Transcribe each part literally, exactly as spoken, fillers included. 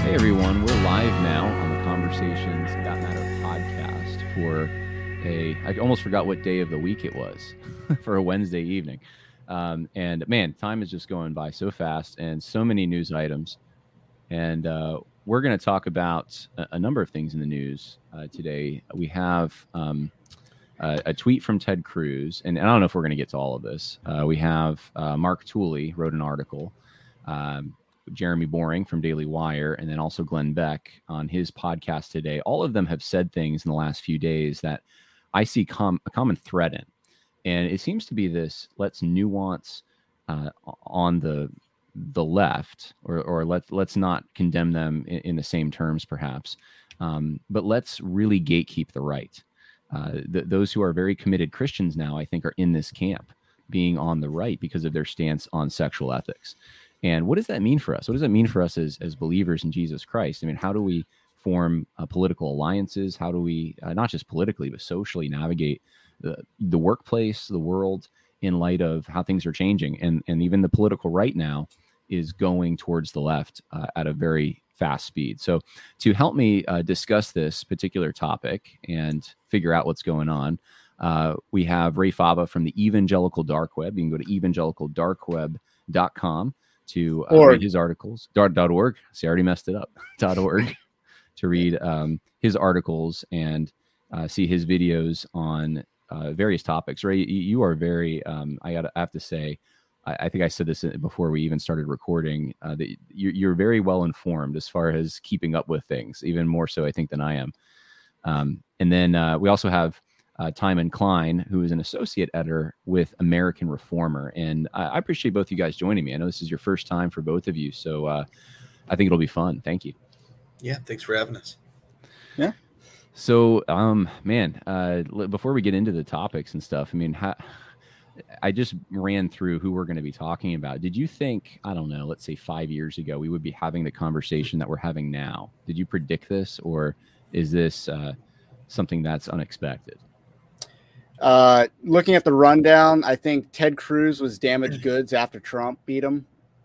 Hey everyone, we're live now on the Conversations That Matter podcast for a, I almost forgot what day of the week it was, for a Wednesday evening. Um, and man, time is just going by so fast and so many news items. And uh, we're going to talk about a, a number of things in the news uh, today. We have um, a, a tweet from Ted Cruz, and I don't know if we're going to get to all of this. Uh, we have uh, Mark Tooley wrote an article. Um, Jeremy Boring from Daily Wire, and then also Glenn Beck on his podcast today. All of them have said things in the last few days that I see com- a common thread in. And it seems to be this, let's nuance uh, on the the left, or or let's, let's not condemn them in, in the same terms, perhaps, um, but let's really gatekeep the right. Uh, th- those who are very committed Christians now, I think, are in this camp, being on the right because of their stance on sexual ethics. And what does that mean for us? What does that mean for us as, as believers in Jesus Christ? I mean, how do we form uh, political alliances? How do we, uh, not just politically, but socially navigate the, the workplace, the world, in light of how things are changing? And, and even the political right now is going towards the left uh, at a very fast speed. So to help me uh, discuss this particular topic and figure out what's going on, uh, we have Ray Fava from the Evangelical Dark Web. You can go to evangelical dark web dot com to uh, read his articles, dot .org. See, I already messed it up, .org, to read um, his articles and uh, see his videos on uh, various topics. Ray, you are very, um, I, gotta, I have to say, I, I think I said this before we even started recording, uh, that you're, you're very well informed as far as keeping up with things, even more so, I think, than I am. Um, and then uh, we also have Uh, Timon Klein, who is an associate editor with American Reformer. And I, I appreciate both you guys joining me. I know this is your first time for both of you, so uh, I think it'll be fun. Thank you. Yeah, thanks for having us. Yeah. So, um, man, uh, before we get into the topics and stuff, I mean, how, I just ran through who we're going to be talking about. Did you think, I don't know, let's say five years ago, we would be having the conversation that we're having now? Did you predict this, or is this uh, something that's unexpected? Uh, looking at the rundown, I think Ted Cruz was damaged goods after Trump beat him.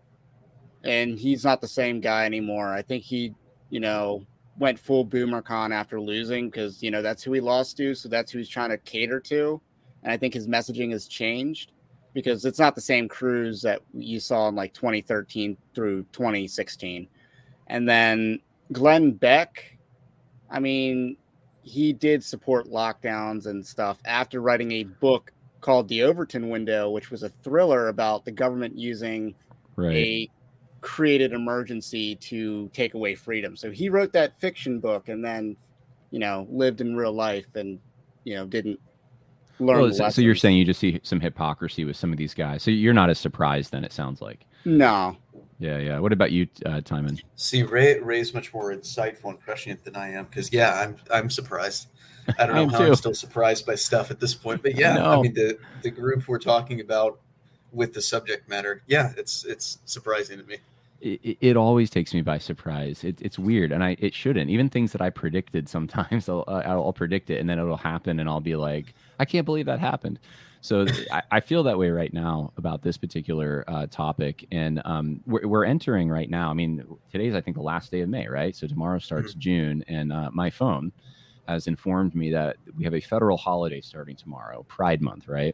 And he's not the same guy anymore. I think he, you know, went full BoomerCon after losing because, you know, that's who he lost to. So that's who he's trying to cater to. And I think his messaging has changed because it's not the same Cruz that you saw in like twenty thirteen through twenty sixteen. And then Glenn Beck, I mean, he did support lockdowns and stuff after writing a book called The Overton Window, which was a thriller about the government using right. a created emergency to take away freedom. So he wrote that fiction book and then, you know, lived in real life and, you know, didn't learn well, the so, lessons. so you're saying you just see some hypocrisy with some of these guys. So you're not as surprised then, it sounds like. No. Yeah, yeah. What about you, uh, Timon? See, Ray Ray's much more insightful and prescient than I am because, yeah, I'm I'm surprised. I don't know how too. I'm still surprised by stuff at this point, but yeah, I, I mean the the group we're talking about with the subject matter, yeah, it's it's surprising to me. It, it always takes me by surprise. It, it's weird, and I it shouldn't. Even things that I predicted, sometimes I'll uh, I'll predict it, and then it'll happen, and I'll be like, I can't believe that happened. So I, I feel that way right now about this particular uh, topic, and um, we're, we're entering right now. I mean, today's I think the last day of May, right? So tomorrow starts mm-hmm. June, and uh, my phone has informed me that we have a federal holiday starting tomorrow, Pride Month, right?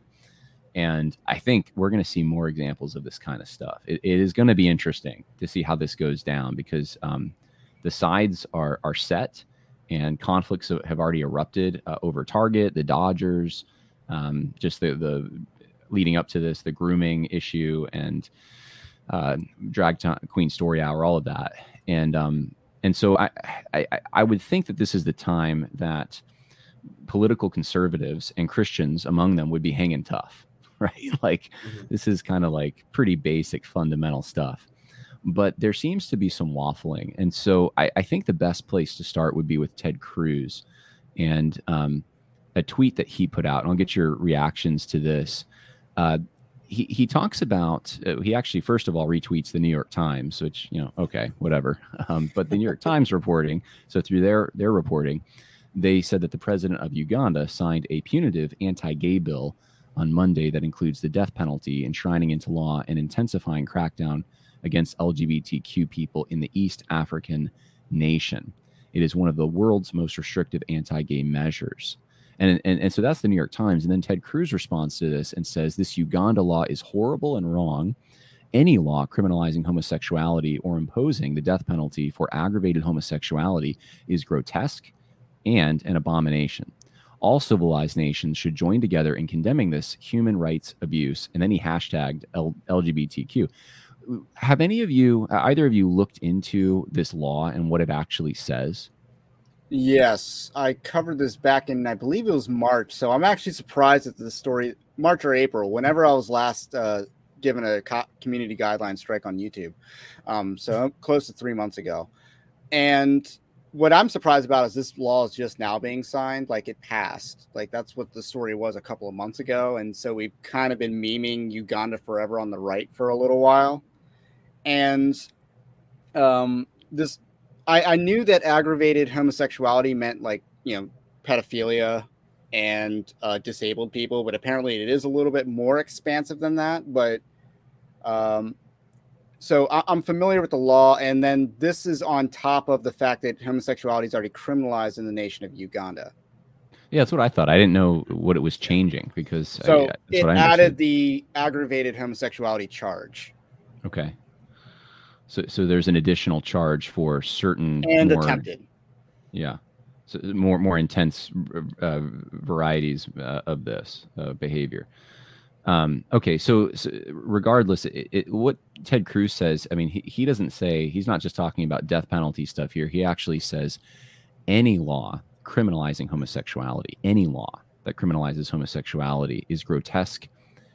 And I think we're going to see more examples of this kind of stuff. It, it is going to be interesting to see how this goes down because um, the sides are are set, and conflicts have already erupted uh, over Target, the Dodgers. Um, just the, the leading up to this, the grooming issue and uh, drag t- queen story hour, all of that. And, um, and so I, I, I would think that this is the time that political conservatives and Christians among them would be hanging tough, right? Like mm-hmm. this is kind of like pretty basic fundamental stuff, but there seems to be some waffling. And so I, I think the best place to start would be with Ted Cruz and, um, a tweet that he put out, and I'll get your reactions to this. Uh, he, he talks about, uh, he actually, first of all, retweets the New York Times, which, you know, okay, whatever. Um, but the New York Times reporting, so through their, their reporting, they said that the president of Uganda signed a punitive anti-gay bill on Monday that includes the death penalty, enshrining into law an intensifying crackdown against L G B T Q people in the East African nation. It is one of the world's most restrictive anti-gay measures. And, and, and so that's the New York Times. And then Ted Cruz responds to this and says, this Uganda law is horrible and wrong. Any law criminalizing homosexuality or imposing the death penalty for aggravated homosexuality is grotesque and an abomination. All civilized nations should join together in condemning this human rights abuse. And then he hashtagged L- L G B T Q. Have any of you, either of you, looked into this law and what it actually says? Yes, I covered this back in, I believe it was March. So I'm actually surprised at the story, March or April, whenever I was last uh, given a co- community guideline strike on YouTube. Um, so close to three months ago. And what I'm surprised about is this law is just now being signed. Like, it passed. Like, that's what the story was a couple of months ago. And so we've kind of been memeing Uganda forever on the right for a little while. And um, this, I, I knew that aggravated homosexuality meant, like, you know, pedophilia and uh, disabled people, but apparently it is a little bit more expansive than that. But um, so I, I'm familiar with the law, and then this is on top of the fact that homosexuality is already criminalized in the nation of Uganda. Yeah, that's what I thought. I didn't know what it was changing because so I, that's it what I added the aggravated homosexuality charge. Okay. So, so there's an additional charge for certain and more, attempted. Yeah, so more more intense uh, varieties uh, of this uh, behavior. Um, okay, so, so regardless, it, it, what Ted Cruz says, I mean, he, he doesn't say, he's not just talking about death penalty stuff here. He actually says any law criminalizing homosexuality, any law that criminalizes homosexuality is grotesque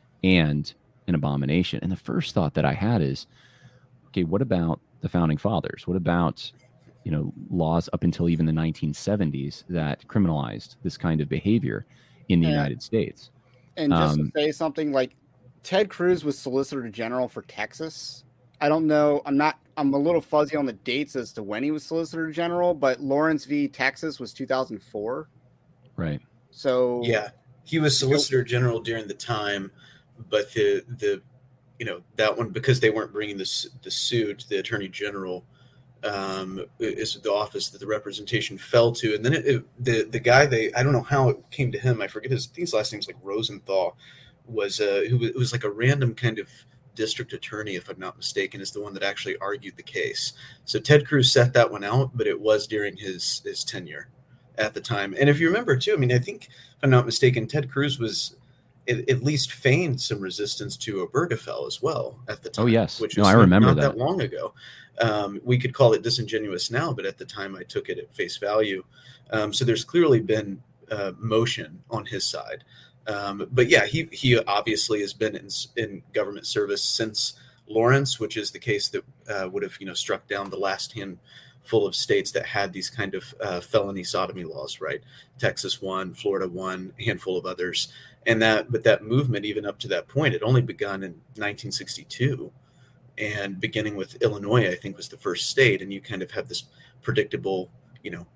and an abomination. And the first thought that I had is, okay, what about the founding fathers? What about, you know, laws up until even the nineteen seventies that criminalized this kind of behavior in the and, United States? And just um, to say something, like, Ted Cruz was Solicitor General for Texas. I don't know. I'm not, I'm a little fuzzy on the dates as to when he was Solicitor General, but Lawrence v. Texas was two thousand four. Right. So yeah, he was Solicitor General during the time, but the, the, you know, that one, because they weren't bringing this, the suit, the Attorney General um, is the office that the representation fell to. And then it, it, the, the guy, they, I don't know how it came to him. I forget his, I think his last name's like Rosenthal, was, uh, who was, was like a random kind of district attorney, if I'm not mistaken, is the one that actually argued the case. So Ted Cruz set that one out, but it was during his, his tenure at the time. And if you remember too, I mean, I think, if I'm not mistaken, Ted Cruz was at, at least feigned some resistance to Obergefell as well at the time. Oh yes. Which no, was I remember not that. that long ago. Um, we could call it disingenuous now, but at the time I took it at face value. Um, so there's clearly been uh, motion on his side. Um, but yeah, he he obviously has been in, in government service since Lawrence, which is the case that uh, would have, you know, struck down the last handful of states that had these kind of uh, felony sodomy laws, right? Texas one, Florida one, a handful of others. And that, but that movement, even up to that point, had only begun in nineteen sixty-two. And beginning with Illinois, I think, was the first state. And you kind of have this predictable, you know,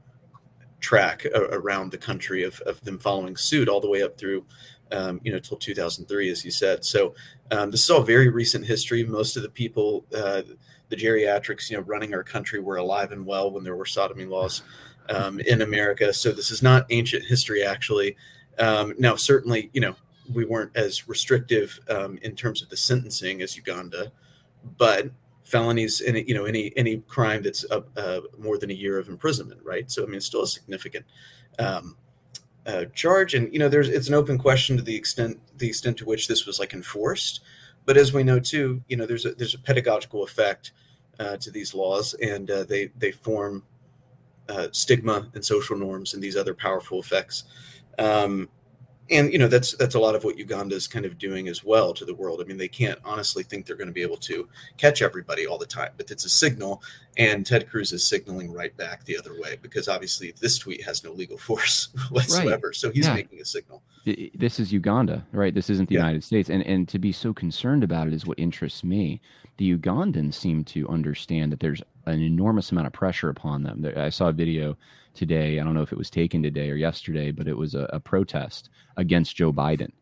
track around the country of, of them following suit all the way up through, um, you know, till two thousand three, as you said. So um, this is all very recent history. Most of the people, uh, the geriatrics, you know, running our country were alive and well when there were sodomy laws um, in America. So this is not ancient history, actually. Um, now, certainly, you know, we weren't as restrictive um, in terms of the sentencing as Uganda, but felonies, any, you know, any any crime that's uh, uh, more than a year of imprisonment, right? So, I mean, it's still a significant um, uh, charge, and you know, there's it's an open question to the extent the extent to which this was like enforced. But as we know too, you know, there's a there's a pedagogical effect uh, to these laws, and uh, they they form uh, stigma and social norms and these other powerful effects. Um, And, you know, that's that's a lot of what Uganda is kind of doing as well to the world. I mean, they can't honestly think they're going to be able to catch everybody all the time, but it's a signal. And Ted Cruz is signaling right back the other way, because obviously this tweet has no legal force whatsoever. Right. So he's yeah. making a signal. This is Uganda, right? This isn't the yeah. United States. And, and to be so concerned about it is what interests me. The Ugandans seem to understand that there's an enormous amount of pressure upon them. I saw a video today. I don't know if it was taken today or yesterday, but it was a, a protest against Joe Biden,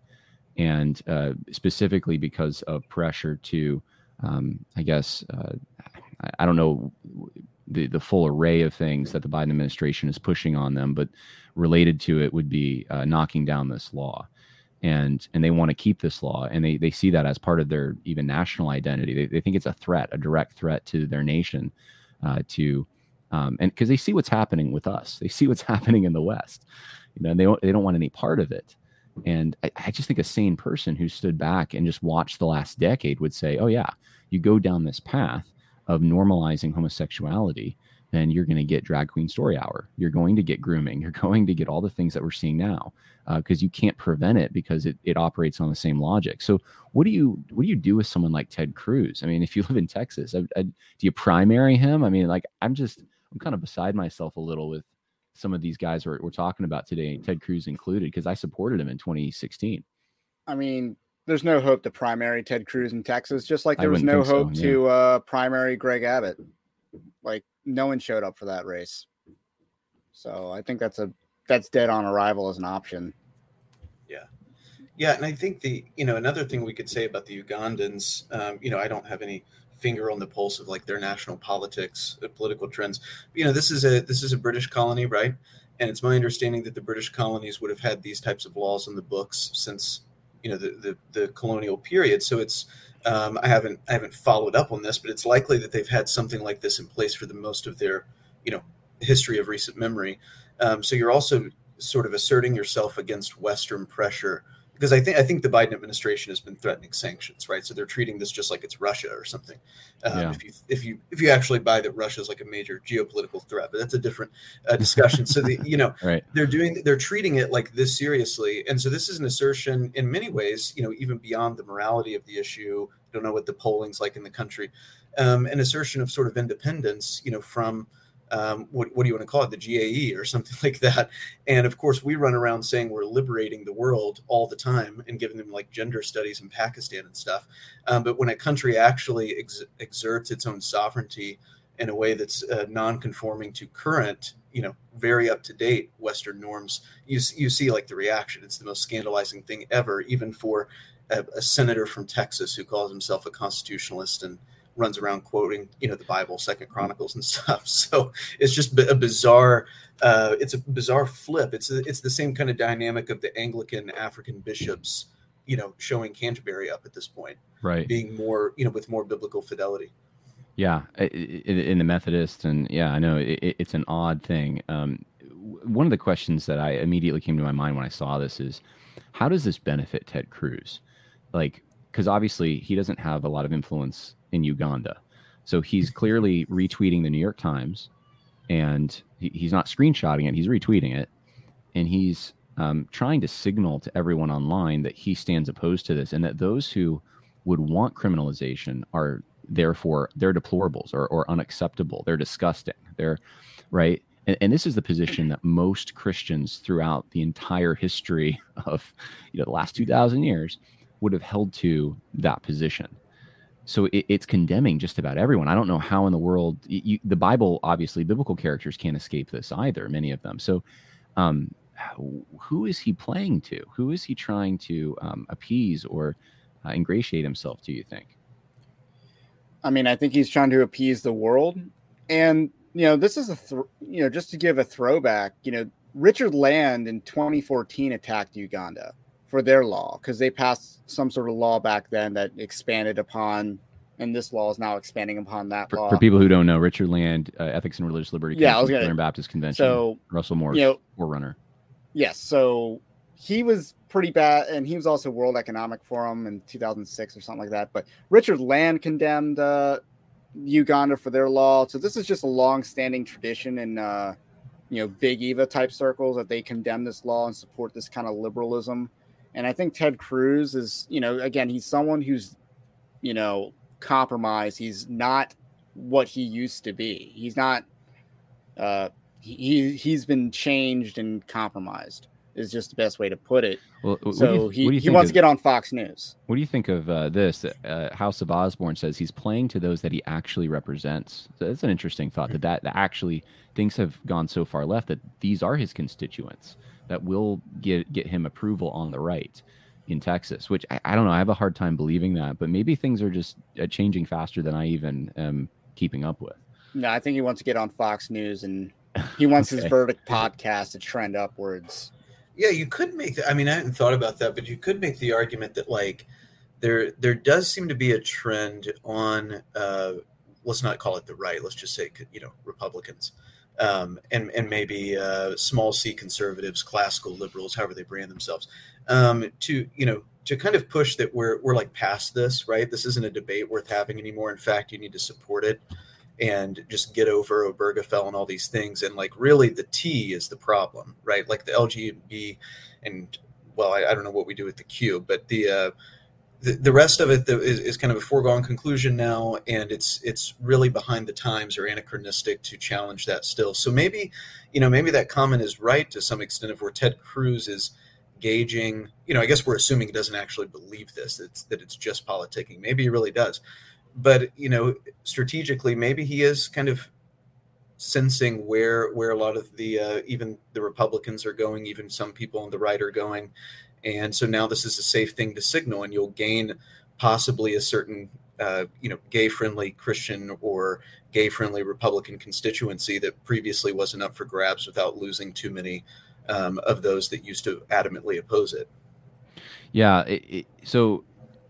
and uh, specifically because of pressure to, um, I guess, uh, I, I don't know the the full array of things that the Biden administration is pushing on them, but related to it would be uh, knocking down this law. And and they want to keep this law, and they, they see that as part of their even national identity. They, they think it's a threat, a direct threat to their nation, uh, to um, and because they see what's happening with us, they see what's happening in the West, you know, and they don't, they don't want any part of it. And I, I just think a sane person who stood back and just watched the last decade would say, oh yeah, you go down this path of normalizing homosexuality, then you're going to get drag queen story hour. You're going to get grooming. You're going to get all the things that we're seeing now, because uh, you can't prevent it because it, it operates on the same logic. So what do you what do you do with someone like Ted Cruz? I mean, if you live in Texas, I, I, do you primary him? I mean, like I'm just I'm kind of beside myself a little with some of these guys we're, we're talking about today, Ted Cruz included, because I supported him in twenty sixteen. I mean, there's no hope to primary Ted Cruz in Texas, just like there was no hope so, yeah. to uh, primary Greg Abbott. Like no one showed up for that race. So I think that's a that's dead on arrival as an option. Yeah. Yeah. And I think the, you know, another thing we could say about the Ugandans, um, you know, I don't have any finger on the pulse of like their national politics, uh, political trends. But, you know, this is a, this is a British colony, right? And it's my understanding that the British colonies would have had these types of laws on the books since, you know, the, the, the colonial period. So it's, um, I haven't, I haven't followed up on this, but it's likely that they've had something like this in place for the most of their, you know, history of recent memory. Um, so you're also sort of asserting yourself against Western pressure, because I think I think the Biden administration has been threatening sanctions, right? So they're treating this just like it's Russia or something. Um, yeah. If you if you if you actually buy that Russia is like a major geopolitical threat, but that's a different uh, discussion. So the you know right. they're doing they're treating it like this seriously, and so this is an assertion in many ways, you know, even beyond the morality of the issue. I don't know what the polling's like in the country, um, an assertion of sort of independence, you know, from. Um, what, what do you want to call it? The G A E or something like that. And of course, we run around saying we're liberating the world all the time and giving them like gender studies in Pakistan and stuff. Um, but when a country actually ex- exerts its own sovereignty in a way that's uh, non-conforming to current, you know, very up to date Western norms, you, you see like the reaction. It's the most scandalizing thing ever, even for a, a senator from Texas who calls himself a constitutionalist and runs around quoting, you know, the Bible, Second Chronicles and stuff. So it's just a bizarre, uh, it's a bizarre flip. It's a, it's the same kind of dynamic of the Anglican African bishops, you know, showing Canterbury up at this point, right? Being more, you know, with more biblical fidelity. Yeah, in the Methodist, and yeah, I know it, it's an odd thing. Um, one of the questions that I immediately came to my mind when I saw this is, how does this benefit Ted Cruz? Like, because obviously he doesn't have a lot of influence in Uganda. So he's clearly retweeting the New York Times, and he, he's not screenshotting it, he's retweeting it. And he's um, trying to signal to everyone online that he stands opposed to this, and that those who would want criminalization are therefore, they're deplorables or, or unacceptable. They're disgusting. They're right. And, and this is the position that most Christians throughout the entire history of, you know, the last two thousand years would have held to that position. So it, it's condemning just about everyone. I don't know how in the world you, the Bible, obviously biblical characters can't escape this either, many of them. So um, who is he playing to? Who is he trying to um, appease or uh, ingratiate himself to, you think? I mean, I think he's trying to appease the world. And, you know, this is a, th- you know, just to give a throwback, you know, Richard Land in twenty fourteen attacked Uganda for their law, because they passed some sort of law back then that expanded upon, and this law is now expanding upon that for, law. For people who don't know, Richard Land, uh, Ethics and Religious Liberty, yeah, I was gonna, Southern Baptist Convention, so, Russell Moore's you know, forerunner. Yes, so he was pretty bad, and he was also World Economic Forum in two thousand six or something like that. But Richard Land condemned uh, Uganda for their law. So this is just a long-standing tradition in, uh, you know, Big Eva type circles that they condemn this law and support this kind of liberalism. And I think Ted Cruz is, you know, again, he's someone who's, you know, compromised. He's not what he used to be. He's not, uh, he, he's been changed and compromised is just the best way to put it. Well, so you, he, he wants of, to get on Fox News. What do you think of uh, this? Uh, House of Osborne says he's playing to those that he actually represents. So that's an interesting thought, that, that that actually things have gone so far left that these are his constituents that will get get him approval on the right in Texas, which I, I don't know. I have a hard time believing that, but maybe things are just uh, changing faster than I even am keeping up with. No, I think he wants to get on Fox News, and he wants okay. his Verdict podcast to trend upwards. Yeah, you could make that. I mean, I hadn't thought about that, but you could make the argument that like there there does seem to be a trend on uh, let's not call it the right. Let's just say, you know, Republicans um, and and maybe uh, small C conservatives, classical liberals, however they brand themselves, um, to you know to kind of push that we're we're like past this, right? This isn't a debate worth having anymore. In fact, you need to support it and just get over Obergefell and all these things. And like really the T is the problem, right? Like the L G B and well, I, I don't know what we do with the Q, but the uh, the, the rest of it is, is kind of a foregone conclusion now, and it's it's really behind the times or anachronistic to challenge that still. So maybe, you know, maybe that comment is right to some extent of where Ted Cruz is gauging, you know, I guess we're assuming he doesn't actually believe this, it's, that it's just politicking. Maybe he really does. But, you know, strategically, maybe he is kind of sensing where where a lot of the uh, even the Republicans are going, even some people on the right are going. And so now this is a safe thing to signal, and you'll gain possibly a certain, uh, you know, gay-friendly Christian or gay-friendly Republican constituency that previously wasn't up for grabs without losing too many um, of those that used to adamantly oppose it. Yeah. It, it, so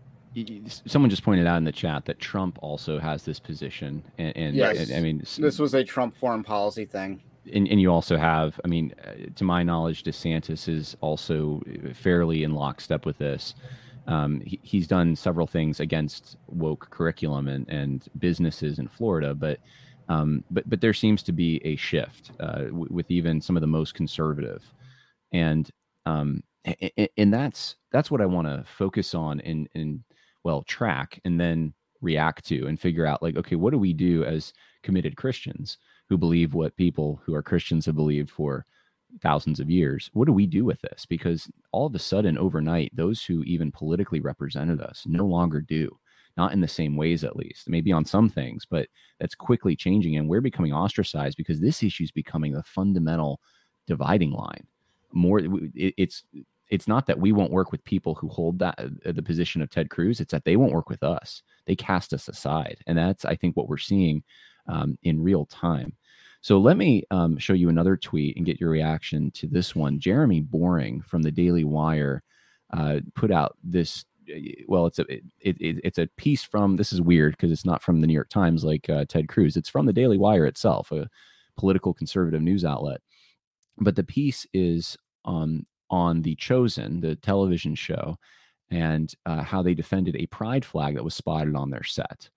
someone just pointed out in the chat that Trump also has this position. And, and, yes. and I mean, this was a Trump foreign policy thing. And, and you also have, I mean, to my knowledge, DeSantis is also fairly in lockstep with this. Um, he, he's done several things against woke curriculum and, and businesses in Florida, but um, but but there seems to be a shift uh, w- with even some of the most conservative, and um, and, and that's that's what I want to focus on and and well track and then react to and figure out like, okay, what do we do as committed Christians who believe what people who are Christians have believed for thousands of years? What do we do with this? Because all of a sudden, overnight, those who even politically represented us no longer do, not in the same ways, at least, maybe on some things, but that's quickly changing. And we're becoming ostracized because this issue is becoming the fundamental dividing line. More, it, it's it's not that we won't work with people who hold that uh, the position of Ted Cruz. It's that they won't work with us. They cast us aside. And that's, I think, what we're seeing um, in real time. So let me um, show you another tweet and get your reaction to this one. Jeremy Boring from the Daily Wire uh, put out this. Well, it's a it, it, it's a piece from. This is weird because it's not from the New York Times like uh, Ted Cruz. It's from the Daily Wire itself, a political conservative news outlet. But the piece is um, on The Chosen, the television show, and uh, how they defended a pride flag that was spotted on their set.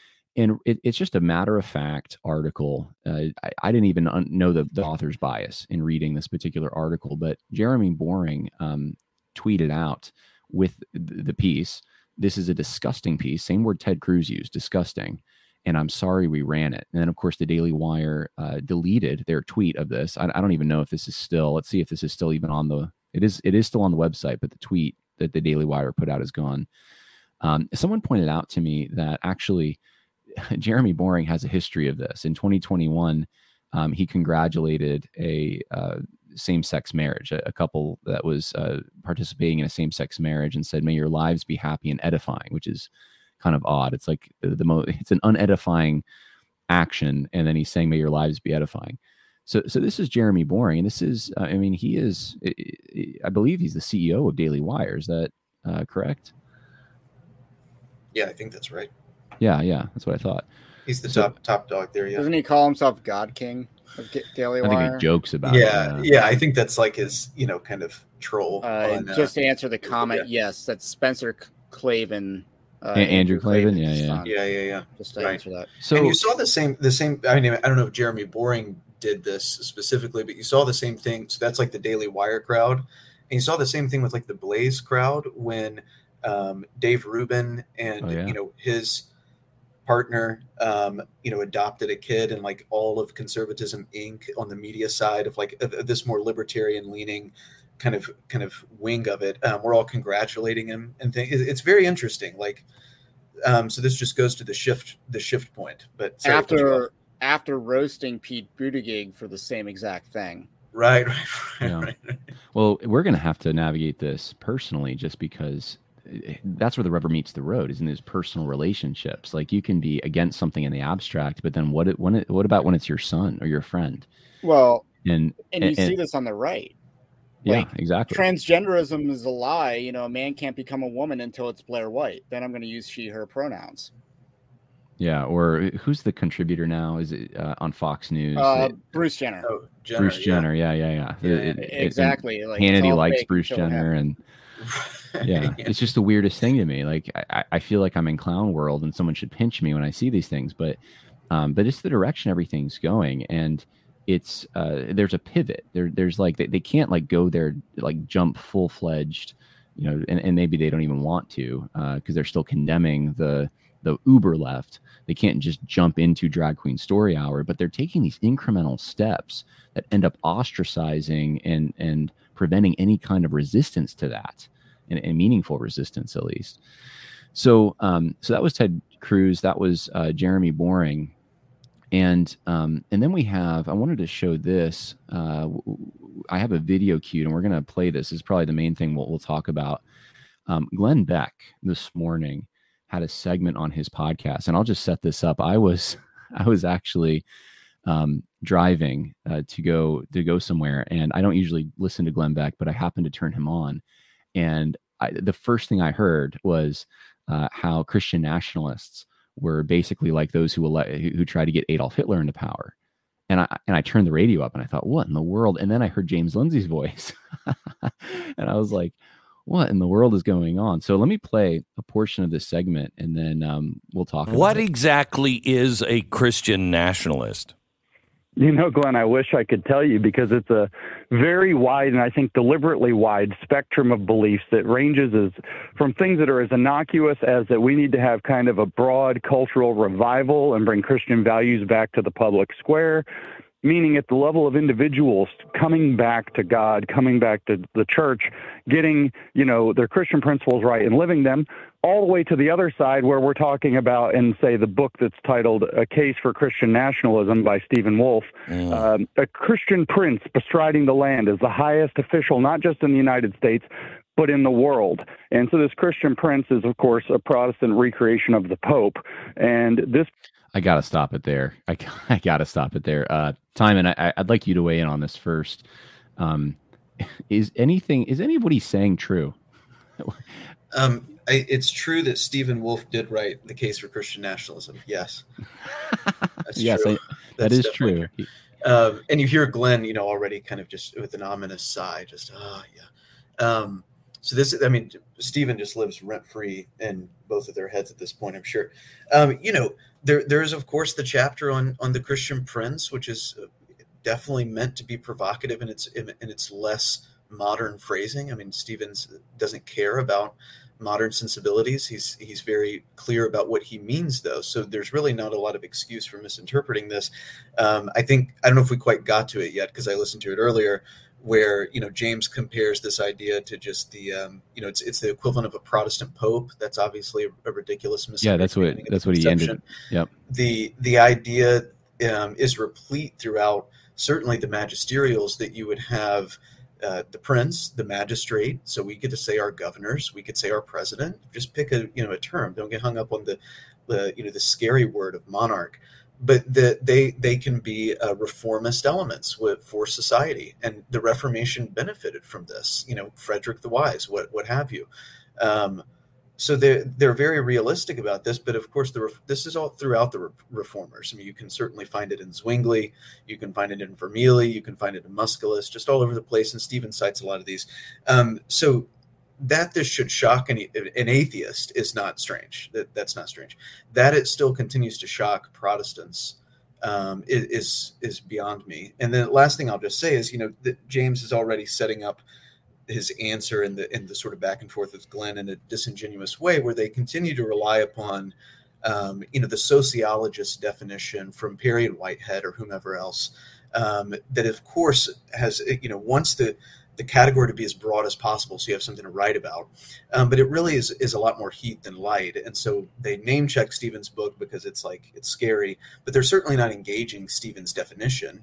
And it, it's just a matter-of-fact article. Uh, I, I didn't even un- know the, the author's bias in reading this particular article, but Jeremy Boring um, tweeted out with the, the piece, "This is a disgusting piece." Same word Ted Cruz used, disgusting. And I'm sorry we ran it. And then, of course, the Daily Wire uh, deleted their tweet of this. I, I don't even know if this is still, let's see if this is still even on the, it is, it is still on the website, but the tweet that the Daily Wire put out is gone. Um, someone pointed out to me that actually, Jeremy Boring has a history of this. In twenty twenty-one, um, he congratulated a uh, same-sex marriage, a, a couple that was uh, participating in a same-sex marriage, and said, "May your lives be happy and edifying," which is kind of odd. It's like the, the most, it's an unedifying action, and then he's saying, "May your lives be edifying." So, so this is Jeremy Boring, and this is, uh, I mean, he is, I believe he's the C E O of Daily Wire. Is that uh, correct? Yeah, I think that's right. Yeah, yeah, that's what I thought. He's the so, top top dog there. Yeah, doesn't he call himself God King of Daily Wire? I think he jokes about yeah, it. Yeah, yeah, I think that's like his, you know, kind of troll. Uh, on, just uh, to answer the comment, yeah. Yes, that's Spencer Klavan. Uh, Andrew, Andrew Klavan, yeah, yeah, yeah, yeah, yeah. Just to right. answer that. So, and you saw the same, the same. I mean, I don't know if Jeremy Boring did this specifically, but you saw the same thing. So that's like the Daily Wire crowd, and you saw the same thing with like the Blaze crowd when um, Dave Rubin and oh, yeah. you know his partner, um, you know, adopted a kid, and like all of Conservatism Incorporated on the media side of like of, of this more libertarian leaning kind of kind of wing of it. Um, we're all congratulating him and things. It's very interesting. Like, um, so this just goes to the shift, the shift point. But sorry, after after roasting Pete Buttigieg for the same exact thing. Right, right, right, yeah. right. Well, we're going to have to navigate this personally, just because that's where the rubber meets the road, is in those personal relationships. Like you can be against something in the abstract, but then what, it, when it, what about when it's your son or your friend? Well, and, and you and, see this on the right. Yeah, like, exactly. Transgenderism is a lie. You know, a man can't become a woman until it's Blair White. Then I'm going to use she, her pronouns. Yeah. Or who's the contributor now? Is it uh, on Fox News? Uh, Bruce Jenner. Oh, Jenner. Bruce Jenner. Yeah. Yeah. Yeah. yeah. It, it, exactly. It, like Hannity likes Bruce Jenner. And yeah, yeah, it's just the weirdest thing to me. Like, I, I feel like I'm in clown world and someone should pinch me when I see these things, but, um, but it's the direction everything's going. And it's, uh, there's a pivot there. There's like, they, they can't like go there, like jump full fledged, you know, and, and maybe they don't even want to, uh, cause they're still condemning the, the uber left. They can't just jump into Drag Queen Story Hour, but they're taking these incremental steps that end up ostracizing and, and preventing any kind of resistance to that, and, and meaningful resistance, at least. So, um, so that was Ted Cruz. That was uh, Jeremy Boring. And, um, and then we have, I wanted to show this. Uh, I have a video queued and we're going to play this. This is probably the main thing we'll, we'll talk about. Um, Glenn Beck this morning had a segment on his podcast, and I'll just set this up. I was, I was actually um, driving uh, to go to go somewhere, and I don't usually listen to Glenn Beck, but I happened to turn him on, and I, the first thing I heard was uh, how Christian nationalists were basically like those who ele- who, who tried to get Adolf Hitler into power, and I and I turned the radio up, and I thought, what in the world? And then I heard James Lindsay's voice, and I was like, what in the world is going on? So let me play a portion of this segment, and then um, we'll talk about what it. exactly is a Christian nationalist? You know, Glenn, I wish I could tell you, because it's a very wide, and I think deliberately wide, spectrum of beliefs that ranges as from things that are as innocuous as that we need to have kind of a broad cultural revival and bring Christian values back to the public square, meaning at the level of individuals coming back to God, coming back to the church, getting, you know, their Christian principles right and living them, all the way to the other side where we're talking about, in, say, the book that's titled A Case for Christian Nationalism by Stephen Wolfe, mm. um, a Christian prince bestriding the land as the highest official, not just in the United States, but in the world. And so this Christian prince is, of course, a Protestant recreation of the Pope. And this... I got to stop it there. I, I got to stop it there. Uh, Timon, I, I'd like you to weigh in on this first. Um, is anything, is any of what he's saying true? um, I, it's true that Stephen Wolfe did write The Case for Christian Nationalism. Yes. That's yes, true. I, that That's is true. true. Um, and you hear Glenn, you know, already kind of just with an ominous sigh, just, ah, oh, yeah. Um, so this, I mean, Stephen just lives rent free in both of their heads at this point, I'm sure. Um, you know, there, there's of course the chapter on, on the Christian prince, which is definitely meant to be provocative in its, in, in its less modern phrasing. I mean, Stevens doesn't care about modern sensibilities. He's, he's very clear about what he means though. So there's really not a lot of excuse for misinterpreting this. Um, I think, I don't know if we quite got to it yet, because I listened to it earlier, where, you know, James compares this idea to just the, um, you know, it's it's the equivalent of a Protestant pope. That's obviously a, a ridiculous mistake. Yeah, that's what that's what he ended. Yep. The the idea um, is replete throughout, certainly the magisterials, that you would have uh, the prince, the magistrate. So we get to say our governors, we could say our president. Just pick a you know a term. Don't get hung up on the the you know the scary word of monarch. But the, they they can be uh, reformist elements with, for society, and the Reformation benefited from this. You know, Frederick the Wise, what what have you. Um, so they're they're very realistic about this. But of course, the this is all throughout the reformers. I mean, you can certainly find it in Zwingli, you can find it in Vermigli, you can find it in Musculus, just all over the place. And Stephen cites a lot of these. Um, so. That this should shock an, an atheist is not strange. That that's not strange. That it still continues to shock Protestants um, is is beyond me. And the last thing I'll just say is, you know, that James is already setting up his answer in the in the sort of back and forth with Glenn in a disingenuous way, where they continue to rely upon, um, you know, the sociologist definition from Perry and Whitehead or whomever else. Um, that of course has, you know, once the the category to be as broad as possible, so you have something to write about. Um, but it really is is a lot more heat than light. And so they name check Stephen's book because it's like, it's scary, but they're certainly not engaging Stephen's definition.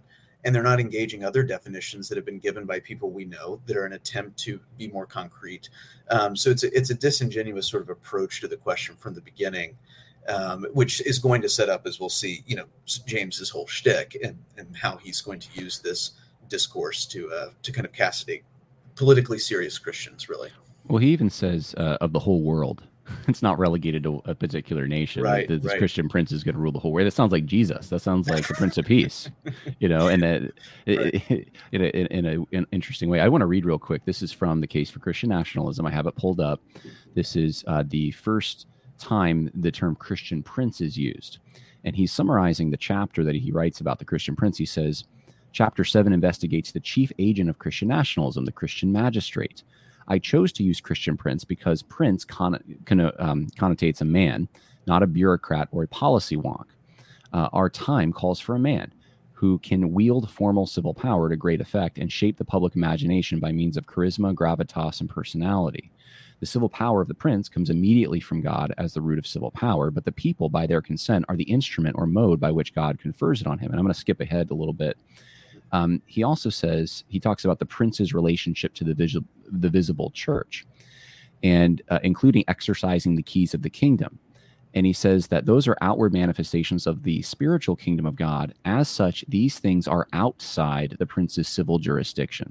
and they're not engaging other definitions that have been given by people we know that are an attempt to be more concrete. Um, so it's a, it's a disingenuous sort of approach to the question from the beginning, um, which is going to set up, as we'll see, you know, James's whole shtick and, and how he's going to use this discourse to uh, to kind of castigate politically serious Christians, really. Well, he even says uh, of the whole world. It's not relegated to a particular nation. Right, This right. Christian prince is going to rule the whole world. That sounds like Jesus. That sounds like the Prince of Peace, you know, and that right. in, a, in, a, in an interesting way. I want to read real quick. This is from the Case for Christian Nationalism. I have it pulled up. This is uh, the first time the term Christian prince is used. And he's summarizing the chapter that he writes about the Christian prince. He says, Chapter seven investigates the chief agent of Christian nationalism, the Christian magistrate. I chose to use Christian prince because prince con- con- um, connotates a man, not a bureaucrat or a policy wonk. Uh, our time calls for a man who can wield formal civil power to great effect and shape the public imagination by means of charisma, gravitas, and personality. The civil power of the prince comes immediately from God as the root of civil power, but the people, by their consent, are the instrument or mode by which God confers it on him. And I'm going to skip ahead a little bit. Um, he also says, he talks about the prince's relationship to the, vis- the visible church, and uh, including exercising the keys of the kingdom. And he says that those are outward manifestations of the spiritual kingdom of God. As such, these things are outside the prince's civil jurisdiction.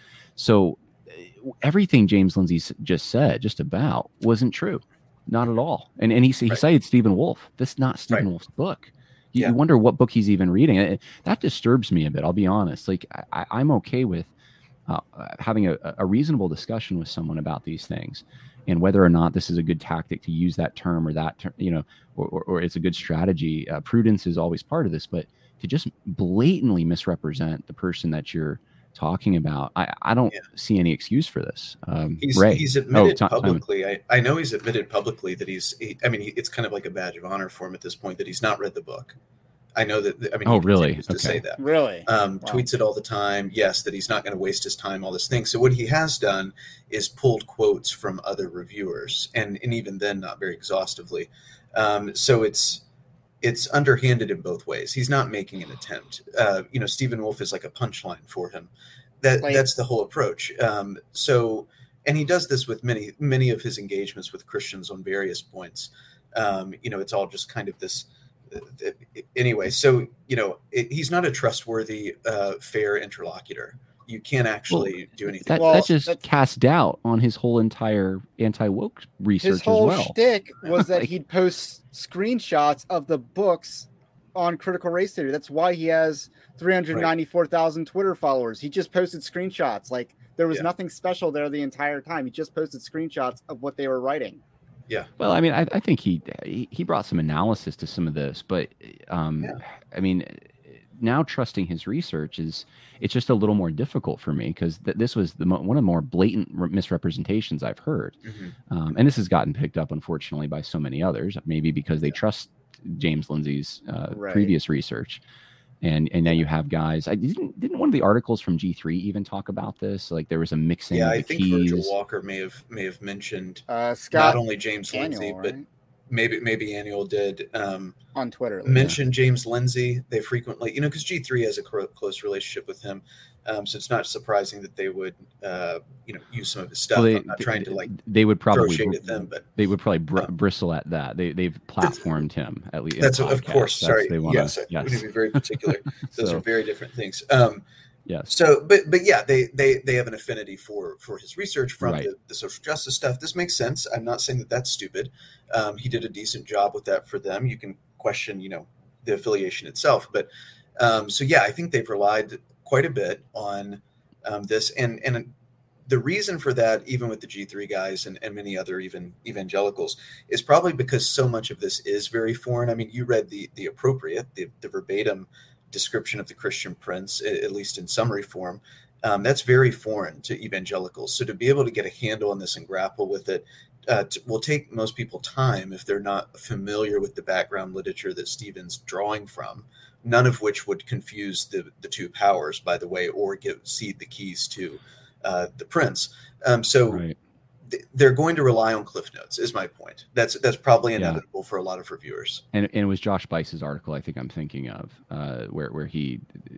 So everything James Lindsay just said, just about, wasn't true. Not at all. And, and he, he Right. cited Stephen Wolfe. This is not Stephen Right. Wolfe's book. You, Yeah. you wonder what book he's even reading. It, that disturbs me a bit. I'll be honest. Like I, I'm okay with uh, having a, a reasonable discussion with someone about these things, and whether or not this is a good tactic to use that term or that term, you know, or, or, or it's a good strategy. Uh, prudence is always part of this, but to just blatantly misrepresent the person that you're talking about, I, I don't Yeah. see any excuse for this. Um, He's, Ray. he's admitted Oh, Tom- publicly. I, I know he's admitted publicly that he's. He, I mean, he, it's kind of like a badge of honor for him at this point that he's not read the book. I know that. I mean, Oh, he really? continues to Okay. say that. Really? Um, Wow. Tweets it all the time. Yes, that he's not going to waste his time. All this thing. So what he has done is pulled quotes from other reviewers, and and even then, not very exhaustively. Um, so it's it's underhanded in both ways. He's not making an attempt. Uh, you know, Stephen Wolfe is like a punchline for him. That Like- that's the whole approach. Um, so, and he does this with many many of his engagements with Christians on various points. Um, you know, it's all just kind of this. Uh, anyway, so you know, it, he's not a trustworthy, uh, fair interlocutor. You can't actually do anything. That, Well, that just that's- casts doubt on his whole entire anti-woke research His whole as well. shtick was that Like- he'd post screenshots of the books on critical race theory. That's why he has three hundred ninety-four thousand Twitter followers. He just posted screenshots. Like there was Yeah. nothing special there the entire time. He just posted screenshots of what they were writing. Yeah. Well, I mean, I, I think he, he he brought some analysis to some of this, but um, Yeah. I mean, now trusting his research is it's just a little more difficult for me because th- this was the mo- one of the more blatant re- misrepresentations I've heard, Mhm. um, and this has gotten picked up unfortunately by so many others, maybe because they trust James Lindsay's uh, Right. previous research. And and now you have guys. I didn't didn't one of the articles from G three even talk about this? Like there was a mixing Yeah, of I the think keys. Virgil Walker may have may have mentioned Uh, Scott not only James Lindsay, Annual, but right? maybe maybe Annual did. Um, On Twitter. at least. mention James Lindsay. They frequently, you know, because G three has a cro- close relationship with him, um, so it's not surprising that they would, uh, you know, use some of his stuff. Well, they, I'm not trying to like they would throw probably shade at them, but they would probably br- Um, bristle at that. They they've platformed him at least. in that's a of podcast. course. That's- Sorry, they wanna, yes, I yes. want to be very particular. Those So, are very different things. Um, yes. So, but but yeah, they they they have an affinity for for his research from Right. the, the social justice stuff. This makes sense. I'm not saying that that's stupid. Um, he did a decent job with that for them. You can question, you know, the affiliation itself, but um, so yeah, I think they've relied quite a bit on um, this, and and the reason for that, even with the G three guys and, and many other even evangelicals, is probably because so much of this is very foreign. I mean, you read the the appropriate, the, the verbatim description of the Christian Prince, at least in summary form. Um, that's very foreign to evangelicals. So to be able to get a handle on this and grapple with it uh, t- will take most people time if they're not familiar with the background literature that Stephen's drawing from, none of which would confuse the, the two powers, by the way, or give cede the keys to uh, the prince. Um, so Right. th- they're going to rely on Cliff Notes, is my point. That's that's probably Yeah. inevitable for a lot of reviewers. And and it was Josh Bice's article I think I'm thinking of, uh, where where he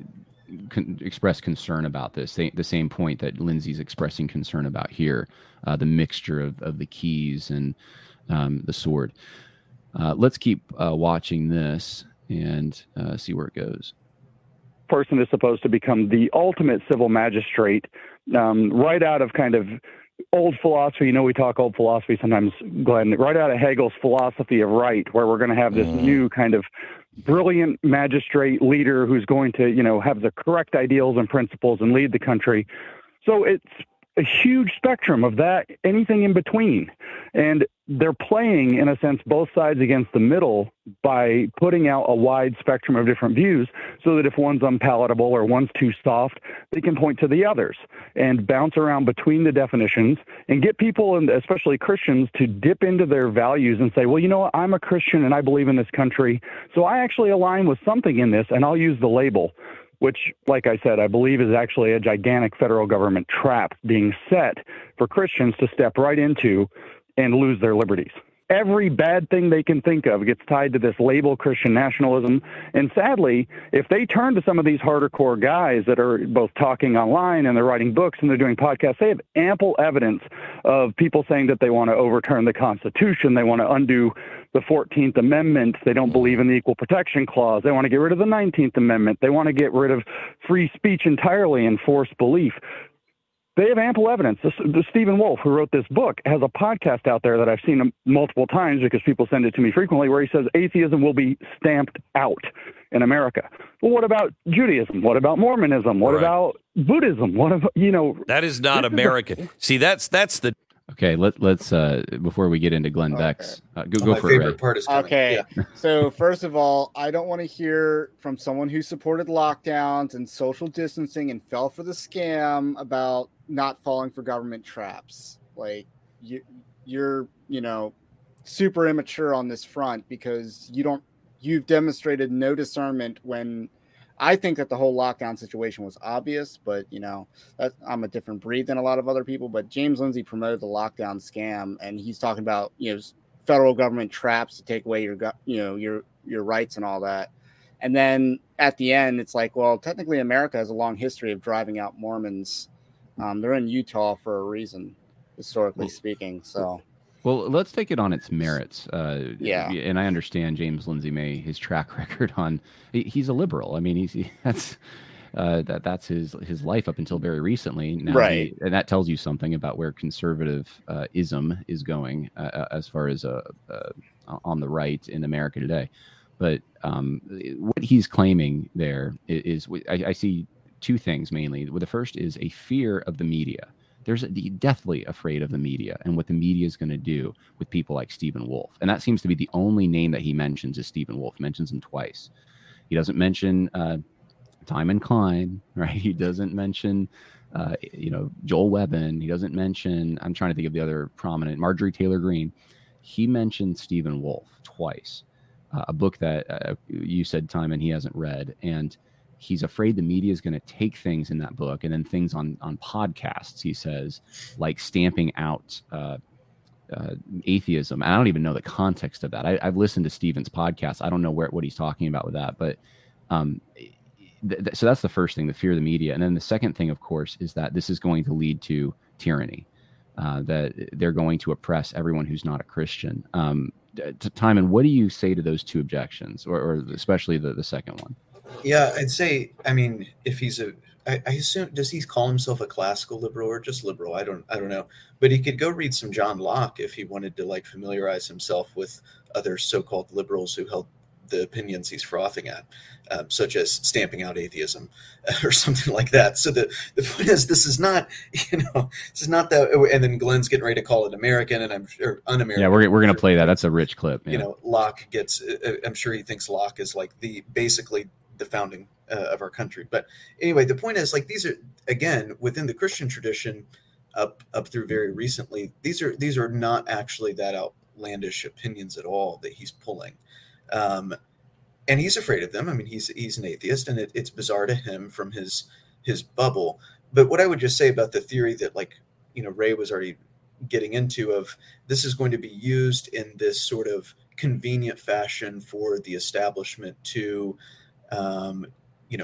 con- express concern about this. They, the same point that Lindsay's expressing concern about here, uh, the mixture of, of the keys and um, the sword. Uh, let's keep uh, watching this and uh, see where it goes. Person is supposed to become the ultimate civil magistrate, um, right out of kind of old philosophy. You know, we talk old philosophy sometimes, Glenn, right out of Hegel's philosophy of right, where we're going to have this mm. new kind of brilliant magistrate leader who's going to, you know, have the correct ideals and principles and lead the country. So it's a huge spectrum of that, anything in between. And they're playing, in a sense, both sides against the middle by putting out a wide spectrum of different views so that if one's unpalatable or one's too soft, they can point to the others and bounce around between the definitions and get people, and especially Christians, to dip into their values and say, well, you know what, I'm a Christian and I believe in this country, so I actually align with something in this and I'll use the label, which, like I said, I believe is actually a gigantic federal government trap being set for Christians to step right into and lose their liberties. Every bad thing they can think of gets tied to this label Christian nationalism. And sadly, if they turn to some of these harder core guys that are both talking online and they're writing books and they're doing podcasts, they have ample evidence of people saying that they want to overturn the Constitution. They want to undo the fourteenth Amendment. They don't believe in the Equal Protection Clause. They want to get rid of the nineteenth Amendment. They want to get rid of free speech entirely and forced belief. They have ample evidence. This, the Stephen Wolfe, who wrote this book, has a podcast out there that I've seen multiple times because people send it to me frequently, where he says atheism will be stamped out in America. Well, what about Judaism? What about Mormonism? What right. about Buddhism? What about, you know? That is not American. Is a, See, that's that's the. Okay, let, let's, uh, before we get into Glenn okay. Beck's, uh, go, go My for favorite it, Ray. part is coming. Okay, yeah. So first of all, I don't want to hear from someone who supported lockdowns and social distancing and fell for the scam about not falling for government traps. Like, you, you're, you know, super immature on this front because you don't, you've demonstrated no discernment when I think that the whole lockdown situation was obvious, but, you know, that, I'm a different breed than a lot of other people. But James Lindsay promoted the lockdown scam, and he's talking about, you know, federal government traps to take away your, you know, your your rights and all that. And then at the end, it's like, well, technically America has a long history of driving out Mormons. Um, they're in Utah for a reason, historically speaking. So. Well, let's take it on its merits. Uh, yeah, and I understand James Lindsay May, his track record on he, he's a liberal. I mean, he's he, that's uh, that that's his his life up until very recently. Now right, he, and that tells you something about where conservative uh, ism is going uh, as far as uh, uh, on the right in America today. But um, what he's claiming there is, is I, I see two things mainly. The first is a fear of the media. There's a, deathly afraid of the media and what the media is going to do with people like Stephen Wolfe. And that seems to be the only name that he mentions is Stephen Wolfe. He mentions him twice. He doesn't mention uh, Timon Klein, right? He doesn't mention, uh, you know, Joel Webbin. He doesn't mention, I'm trying to think of the other prominent, Marjorie Taylor Greene. He mentioned Stephen Wolfe twice, uh, a book that uh, you said, Timon, he hasn't read. And he's afraid the media is going to take things in that book and then things on, on podcasts, he says, like stamping out uh, uh, atheism. I don't even know the context of that. I, I've listened to Stephen's podcast. I don't know where what he's talking about with that. But um, th- th- so that's the first thing, the fear of the media. And then the second thing, of course, is that this is going to lead to tyranny, uh, that they're going to oppress everyone who's not a Christian. Um, Timon, what do you say to those two objections, or, or especially the, the second one? Yeah, I'd say, I mean, if he's a, I, I assume, does he call himself a classical liberal or just liberal? I don't, I don't know. But he could go read some John Locke if he wanted to, like, familiarize himself with other so-called liberals who held the opinions he's frothing at, um, such as stamping out atheism or something like that. So the, the point is, this is not, you know, this is not that. And then Glenn's getting ready to call it American, and I'm sure un-American. Yeah, we're we're gonna play that. That's a rich clip. Yeah. You know, Locke gets. I'm sure he thinks Locke is like the basically the founding uh, of our country. But anyway, the point is, like, these are, again, within the Christian tradition up up through very recently, these are these are not actually that outlandish opinions at all that he's pulling. Um, and he's afraid of them. I mean, he's he's an atheist, and it, it's bizarre to him from his his bubble. But what I would just say about the theory that, like, you know, Ray was already getting into, of this is going to be used in this sort of convenient fashion for the establishment to, um, you know,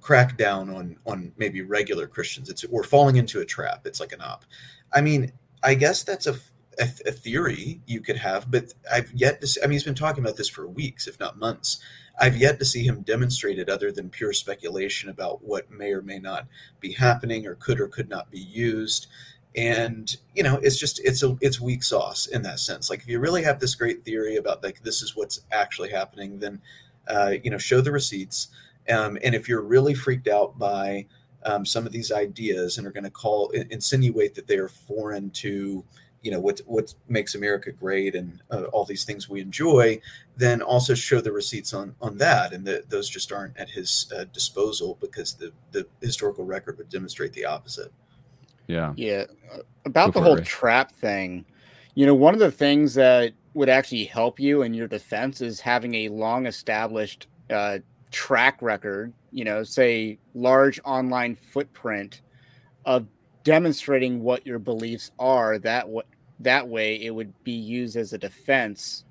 crack down on on maybe regular Christians. It's we're falling into a trap. It's like an op. I mean, I guess that's a, a, a theory you could have, but I've yet to see, I mean, he's been talking about this for weeks, if not months. I've yet to see him demonstrate it other than pure speculation about what may or may not be happening or could or could not be used. And, you know, it's just, it's a, it's weak sauce in that sense. Like if you really have this great theory about like, this is what's actually happening, then, uh, you know, show the receipts. Um, and if you're really freaked out by um, some of these ideas and are going to call, insinuate that they are foreign to, you know, what what makes America great and uh, all these things we enjoy, then also show the receipts on on that. And that those just aren't at his uh, disposal because the, the historical record would demonstrate the opposite. Yeah. Yeah. About Go the whole it. trap thing, you know, one of the things that would actually help you in your defense is having a long established uh, track record, you know, say large online footprint of demonstrating what your beliefs are. That what that way it would be used as a defense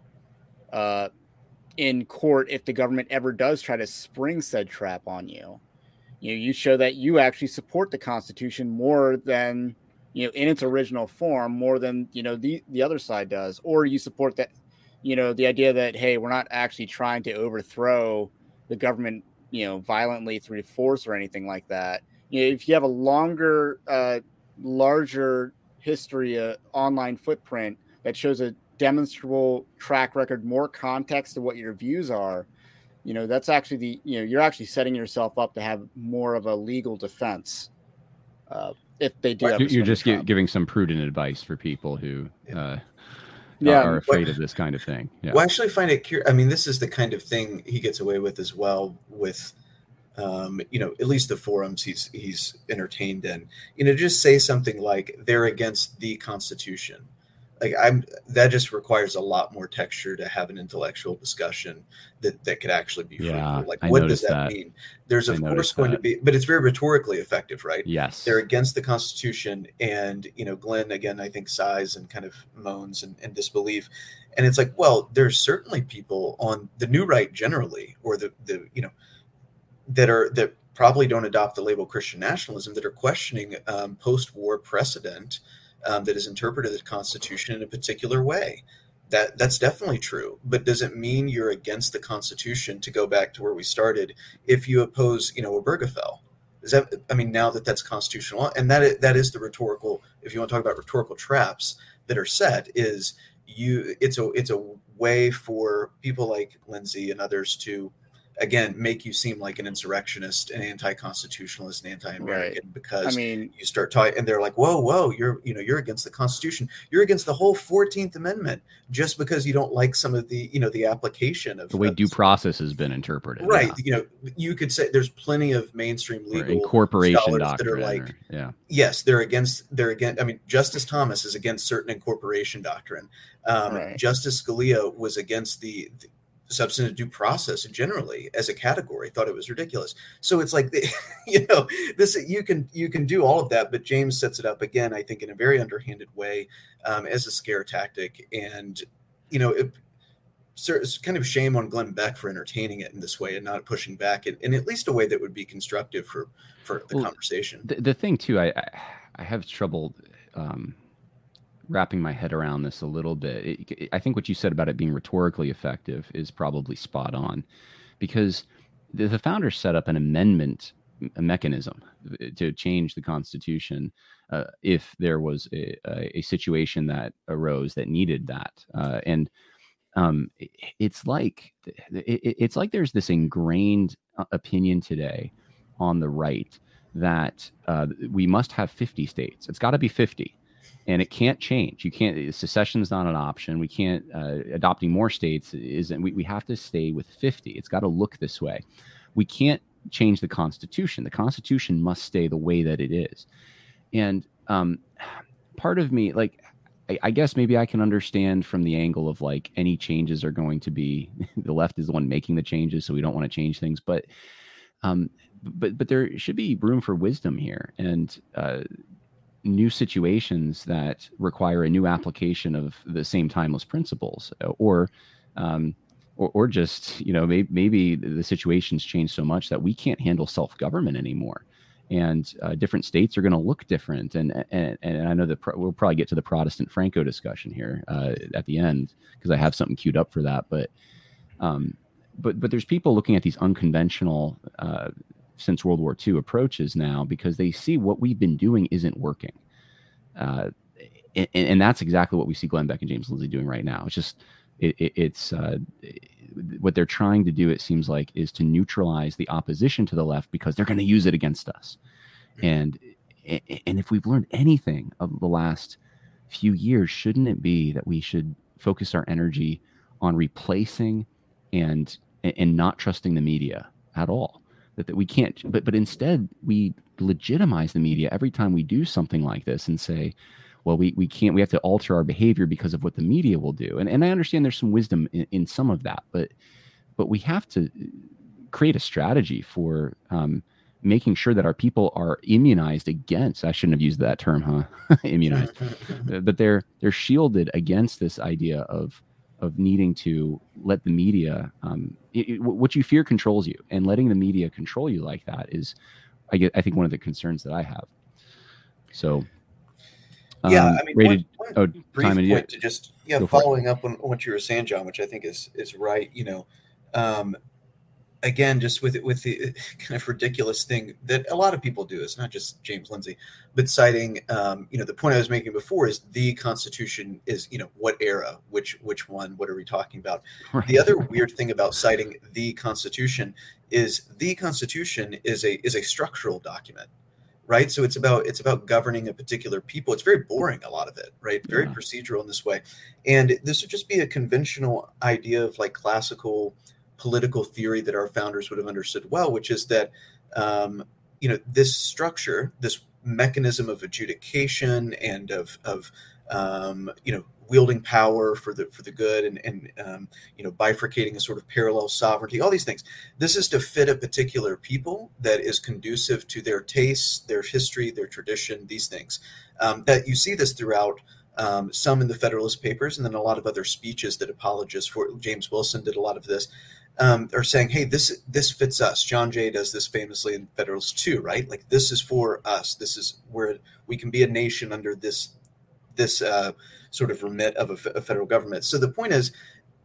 uh, in court if the government ever does try to spring said trap on you. You know, you show that you actually support the Constitution more than, you know, in its original form, more than, you know, the, the other side does, or you support that, you know, the idea that, hey, we're not actually trying to overthrow the government, you know, violently through force or anything like that. You know, if you have a longer, uh, larger history, uh, online footprint that shows a demonstrable track record, more context to what your views are, you know, that's actually the, you know, you're actually setting yourself up to have more of a legal defense. Uh, if they do, you're, you're just gi- giving some prudent advice for people who, uh, yeah, are afraid of this kind of thing. Yeah. Well, I actually find it curious. I mean, this is the kind of thing he gets away with as well with, um, you know, at least the forums he's he's entertained in. You know, just say something like they're against the Constitution. Like I'm, that just requires a lot more texture to have an intellectual discussion that, that could actually be fruitful. Yeah, like, I what does that, that mean? There's of I course going that. to be, but it's very rhetorically effective, right? Yes. They're against the Constitution. And, you know, Glenn, again, I think sighs and kind of moans and, and disbelief. And it's like, well, there's certainly people on the new right generally, or the, the, you know, that are, that probably don't adopt the label Christian nationalism, that are questioning um, post-war precedent Um, that has interpreted the Constitution in a particular way. That that's definitely true. But does it mean you're against the Constitution, to go back to where we started, if you oppose, you know, Obergefell? Is that, I mean, now that that's constitutional, and that is, that is the rhetorical, if you want to talk about rhetorical traps that are set, is you, it's a, it's a way for people like Lindsay and others to, again, make you seem like an insurrectionist, an anti-constitutionalist, an anti-American, right. because I mean, you start talking, and they're like, "Whoa, whoa, you're, you know, you're against the Constitution. You're against the whole fourteenth Amendment just because you don't like some of the, you know, the application of the way of, due process has been interpreted." Right. Yeah. You know, you could say there's plenty of mainstream legal or incorporation scholars doctrine that are like, or, yeah, yes, they're against, they're against. I mean, Justice Thomas is against certain incorporation doctrine. Um, right. Justice Scalia was against the, the substantive due process generally as a category, thought it was ridiculous. So it's like, you know, this, you can, you can do all of that, but James sets it up again, I think, in a very underhanded way, um, as a scare tactic. And, you know, it, it's kind of shame on Glenn Beck for entertaining it in this way and not pushing back in, in at least a way that would be constructive for, for the well, conversation. The, the thing too, I, I have trouble, um, wrapping my head around this a little bit. It, it, I think what you said about it being rhetorically effective is probably spot on, because the, the founders set up an amendment a mechanism to change the Constitution uh, if there was a, a, a situation that arose that needed that. Uh, and um, it, it's like it, it's like there's this ingrained opinion today on the right that uh, we must have fifty states. It's got to be fifty. And it can't change. You can't, secession is not an option. We can't, uh, adopting more states isn't, we, we have to stay with fifty. It's got to look this way. We can't change the Constitution. The Constitution must stay the way that it is. And um, part of me, like, I, I guess maybe I can understand from the angle of like any changes are going to be, the left is the one making the changes, so we don't want to change things. But, um, but, but there should be room for wisdom here. And, uh, new situations that require a new application of the same timeless principles, or, um, or, or just, you know, maybe, maybe the situation's changed so much that we can't handle self-government anymore. And uh, different states are going to look different. And, and, and I know that pro- we'll probably get to the Protestant Franco discussion here uh, at the end, because I have something queued up for that. But, um, but, but there's people looking at these unconventional, uh, since World War Two approaches now, because they see what we've been doing isn't working. Uh, and, and that's exactly what we see Glenn Beck and James Lindsay doing right now. It's just, it, it, it's uh, it, what they're trying to do, it seems like, is to neutralize the opposition to the left because they're going to use it against us. And and if we've learned anything of the last few years, shouldn't it be that we should focus our energy on replacing and and not trusting the media at all? That, that we can't, but but instead we legitimize the media every time we do something like this and say, well, we, we can't, we have to alter our behavior because of what the media will do. And and I understand there's some wisdom in, in some of that, but but we have to create a strategy for um, making sure that our people are immunized against, I shouldn't have used that term, huh? Immunized, but they're, they're shielded against this idea of, of needing to let the media, um, it, it, what you fear controls you, and letting the media control you like that is, I get, I think one of the concerns that I have. So, um, yeah, I mean, rated, one, one oh, brief time point to just, yeah, Go following up on what you were saying, John, which I think is, is right. You know, um, again, just with with the kind of ridiculous thing that a lot of people do. It's not just James Lindsay, but citing, um, you know, the point I was making before is the Constitution is, you know, what era, which which one, what are we talking about? Right. The other weird thing about citing the Constitution is the Constitution is a is a structural document, right? So it's about it's about governing a particular people. It's very boring, a lot of it, right? Very yeah. procedural in this way, and this would just be a conventional idea of like classical political theory that our founders would have understood well, which is that, um, you know, this structure, this mechanism of adjudication and of, of um, you know, wielding power for the for the good and, and um, you know, bifurcating a sort of parallel sovereignty, all these things. This is to fit a particular people that is conducive to their tastes, their history, their tradition, these things. Um, that you see this throughout. Um, some in the Federalist Papers, and then a lot of other speeches that apologists for James Wilson did a lot of this. Um, are saying, hey, this this fits us. John Jay does this famously in Federalist two, right? Like, this is for us. This is where we can be a nation under this this uh, sort of remit of a, a federal government. So the point is,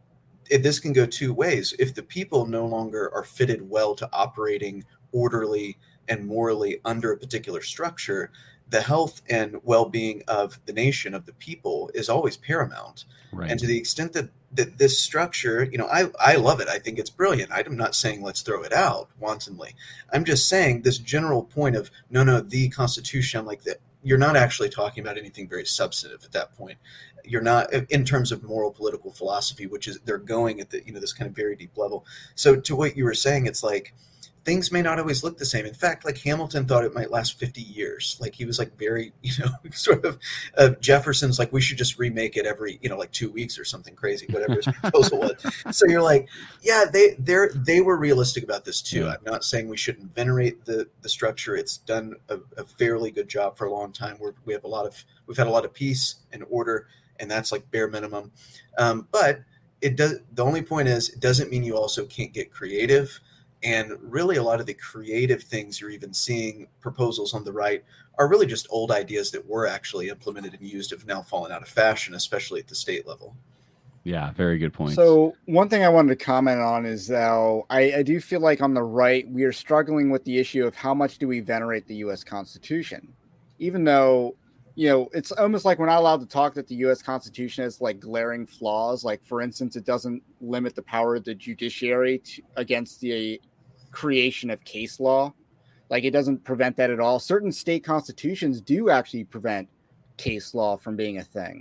if this can go two ways. If the people no longer are fitted well to operating orderly and morally under a particular structure, the health and well-being of the nation, of the people, is always paramount. Right. And to the extent that, that this structure, you know, I, I love it. I think it's brilliant. I'm not saying let's throw it out wantonly. I'm just saying this general point of, no, no, the Constitution, like that, you're not actually talking about anything very substantive at that point. You're not, in terms of moral political philosophy, which is they're going at the, you know, this kind of very deep level. So to what you were saying, it's like, things may not always look the same. In fact, like Hamilton thought it might last fifty years. Like he was like very, you know, sort of uh, Jefferson's like, we should just remake it every, you know, like two weeks or something crazy, whatever his proposal was. So you're like, yeah, they they're they were realistic about this too. Yeah. I'm not saying we shouldn't venerate the the structure. It's done a, a fairly good job for a long time. We're, we have a lot of we've had a lot of peace and order, and that's like bare minimum. Um, but it does. The only point is, it doesn't mean you also can't get creative. And really, a lot of the creative things you're even seeing proposals on the right are really just old ideas that were actually implemented and used, have now fallen out of fashion, especially at the state level. Yeah, very good point. So one thing I wanted to comment on is that I, I do feel like on the right, we are struggling with the issue of how much do we venerate the U S Constitution, even though, you know, it's almost like we're not allowed to talk that the U S Constitution has like glaring flaws. Like, for instance, it doesn't limit the power of the judiciary to, against the creation of case law. Like, it doesn't prevent that at all. Certain state constitutions do actually prevent case law from being a thing,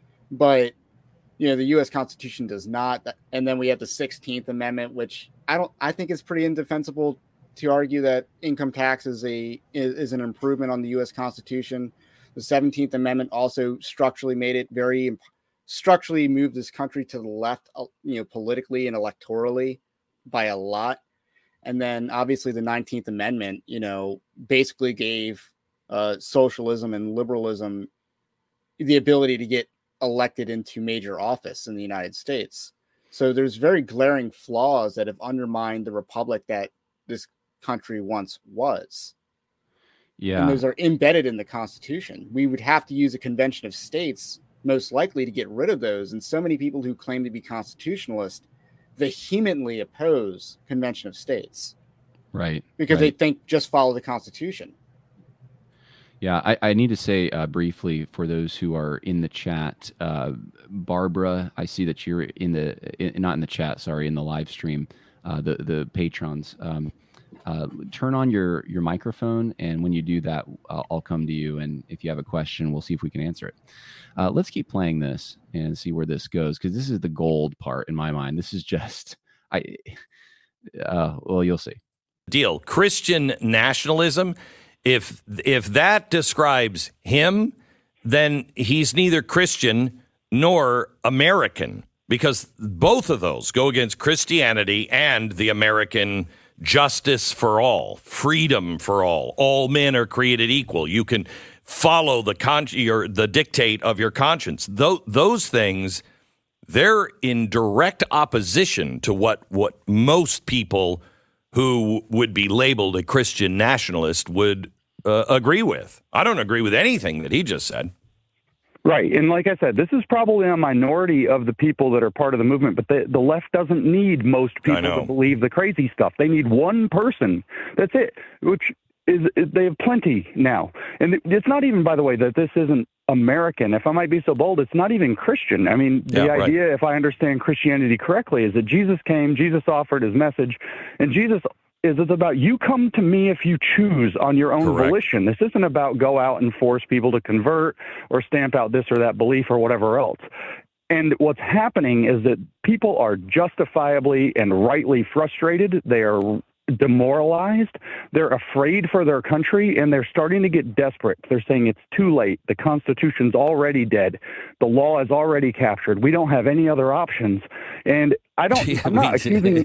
but you know, the U S Constitution does not. And then we have the sixteenth Amendment, which I don't, I think is pretty indefensible to argue that income tax is a is, is an improvement on the U S Constitution. The seventeenth Amendment also structurally made it very structurally moved this country to the left, you know, politically and electorally by a lot. And then obviously the nineteenth Amendment, you know, basically gave uh, socialism and liberalism the ability to get elected into major office in the United States. So there's very glaring flaws that have undermined the republic that this country once was. Yeah. And those are embedded in the Constitution. We would have to use a convention of states, most likely, to get rid of those. And so many people who claim to be constitutionalist vehemently oppose convention of states. Right. Because right. they think just follow the Constitution. Yeah, I, I need to say uh, briefly for those who are in the chat, uh, Barbara, I see that you're in the, in, not in the chat, sorry, in the live stream, uh, the, the patrons. Um, uh, turn on your, your microphone, and when you do that, I'll, I'll come to you, and if you have a question, we'll see if we can answer it. Uh, let's keep playing this and see where this goes, because this is the gold part in my mind. This is just, I, uh, well, you'll see. Deal. Christian nationalism. If if that describes him, then he's neither Christian nor American, because both of those go against Christianity and the American justice for all, freedom for all. All men are created equal. You can follow the con- your, the dictate of your conscience. Th- those things, they're in direct opposition to what what most people who would be labeled a Christian nationalist would uh, agree with. I don't agree with anything that he just said. Right. And like I said, this is probably a minority of the people that are part of the movement, but the, the left doesn't need most people to believe the crazy stuff. They need one person. That's it, which is, is they have plenty now. And it's not even, by the way, that this isn't American. If I might be so bold, it's not even Christian. I mean, the yeah, idea, right. if I understand Christianity correctly, is that Jesus came, Jesus offered his message, and Jesus is it's about you come to me if you choose on your own Correct. volition. This isn't about go out and force people to convert or stamp out this or that belief or whatever else. And what's happening is that people are justifiably and rightly frustrated. They are demoralized. They're afraid for their country, and they're starting to get desperate. They're saying it's too late. The Constitution's already dead. The law is already captured. We don't have any other options. And I don't, I'm not accusing.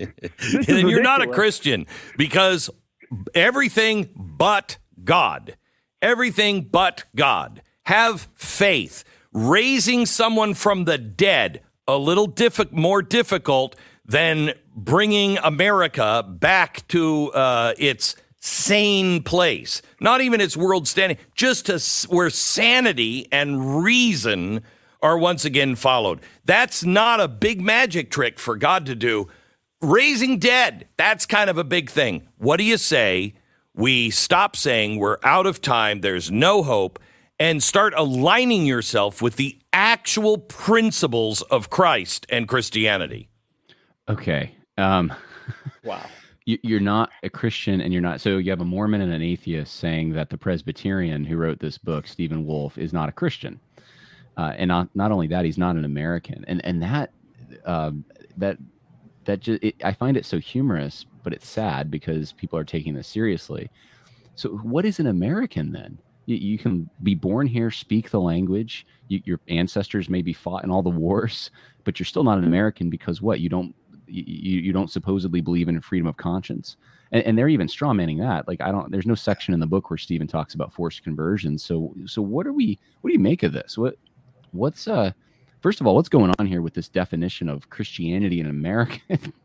Then you're not a Christian, because everything but God, everything but God, have faith. Raising someone from the dead, a little diffi- more difficult than bringing America back to uh, its sane place. Not even its world standing, just to where sanity and reason are once again followed. That's not a big magic trick for God to do. Raising dead, that's kind of a big thing. What do you say we stop saying we're out of time, there's no hope, and start aligning yourself with the actual principles of Christ and Christianity? Okay. Um, wow. You, you're not a Christian, and you're not. So you have a Mormon and an atheist saying that the Presbyterian who wrote this book, Stephen Wolfe, is not a Christian. Uh, and not, not only that, he's not an American. And and that um, that that just it, I find it so humorous, but it's sad because people are taking this seriously. So what is an American then? You, you can be born here, speak the language. You, your ancestors maybe fought in all the wars, but you're still not an American because what? You don't. You, you don't supposedly believe in freedom of conscience. And, and they're even straw manning that. Like, I don't, there's no section in the book where Stephen talks about forced conversion. So, so what are we, what do you make of this? What, what's, uh, first of all, what's going on here with this definition of Christianity in America?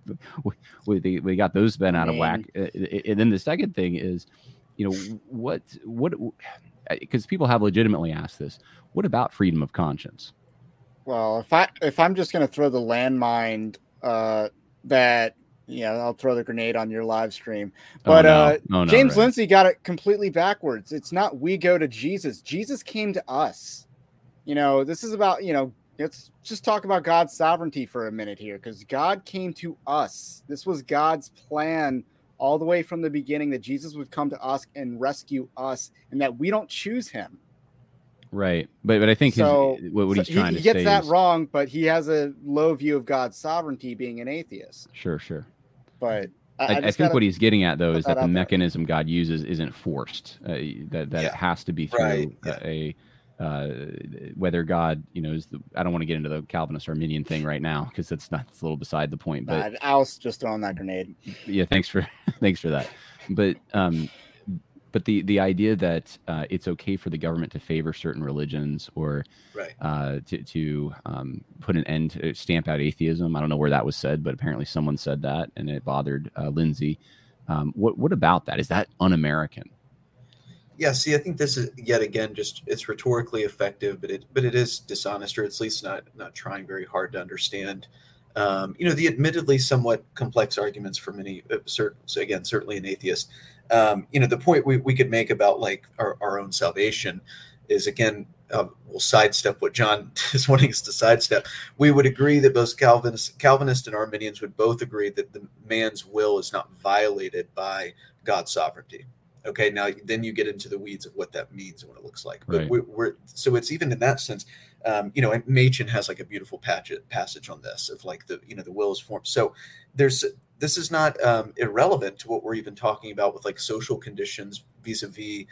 we, we, we got those bent out of whack. And then the second thing is, you know, what, what, because people have legitimately asked this, what about freedom of conscience? Well, if I, if I'm just going to throw the landmine, uh, that, yeah, I'll throw the grenade on your live stream. But oh, no. uh, oh, no, James right. Lindsay got it completely backwards. It's not we go to Jesus. Jesus came to us. You know, this is about, you know, let's just talk about God's sovereignty for a minute here, because God came to us. This was God's plan all the way from the beginning, that Jesus would come to us and rescue us, and that we don't choose him. Right, but but I think so, his, what, what he's so trying he, to he gets say that is, wrong, but he has a low view of God's sovereignty, being an atheist. Sure, sure. But I, I, I, I think what he's getting at though is that, that the mechanism there. God uses isn't forced. Uh, that that yeah. it has to be through right. yeah. a uh, whether God, you know, is the, I don't want to get into the Calvinist Arminian thing right now because that's not it's a little beside the point. But nah, I was just throwing that grenade. Yeah, thanks for thanks for that. But um, but the the idea that uh, it's okay for the government to favor certain religions or right. uh, to to um, put an end to stamp out atheism. I don't know where that was said, but apparently someone said that, and it bothered uh, Lindsay. Um, what what about that? Is that un-American? Yeah, see, I think this is yet again just it's rhetorically effective, but it but it is dishonest, or at least not not trying very hard to understand. Um, you know, the admittedly somewhat complex arguments for many, uh, certain, so again, certainly an atheist. Um, you know, the point we, we could make about like our, our own salvation is, again, uh, we'll sidestep what John is wanting us to sidestep. We would agree that both Calvinists, Calvinists and Arminians would both agree that the man's will is not violated by God's sovereignty. Okay, now then you get into the weeds of what that means and what it looks like. But right. we're, we're so it's even in that sense, um, you know, and Machen has like a beautiful patch, passage on this of like the, you know, the will is formed. So there's this is not um, irrelevant to what we're even talking about with like social conditions vis-a-vis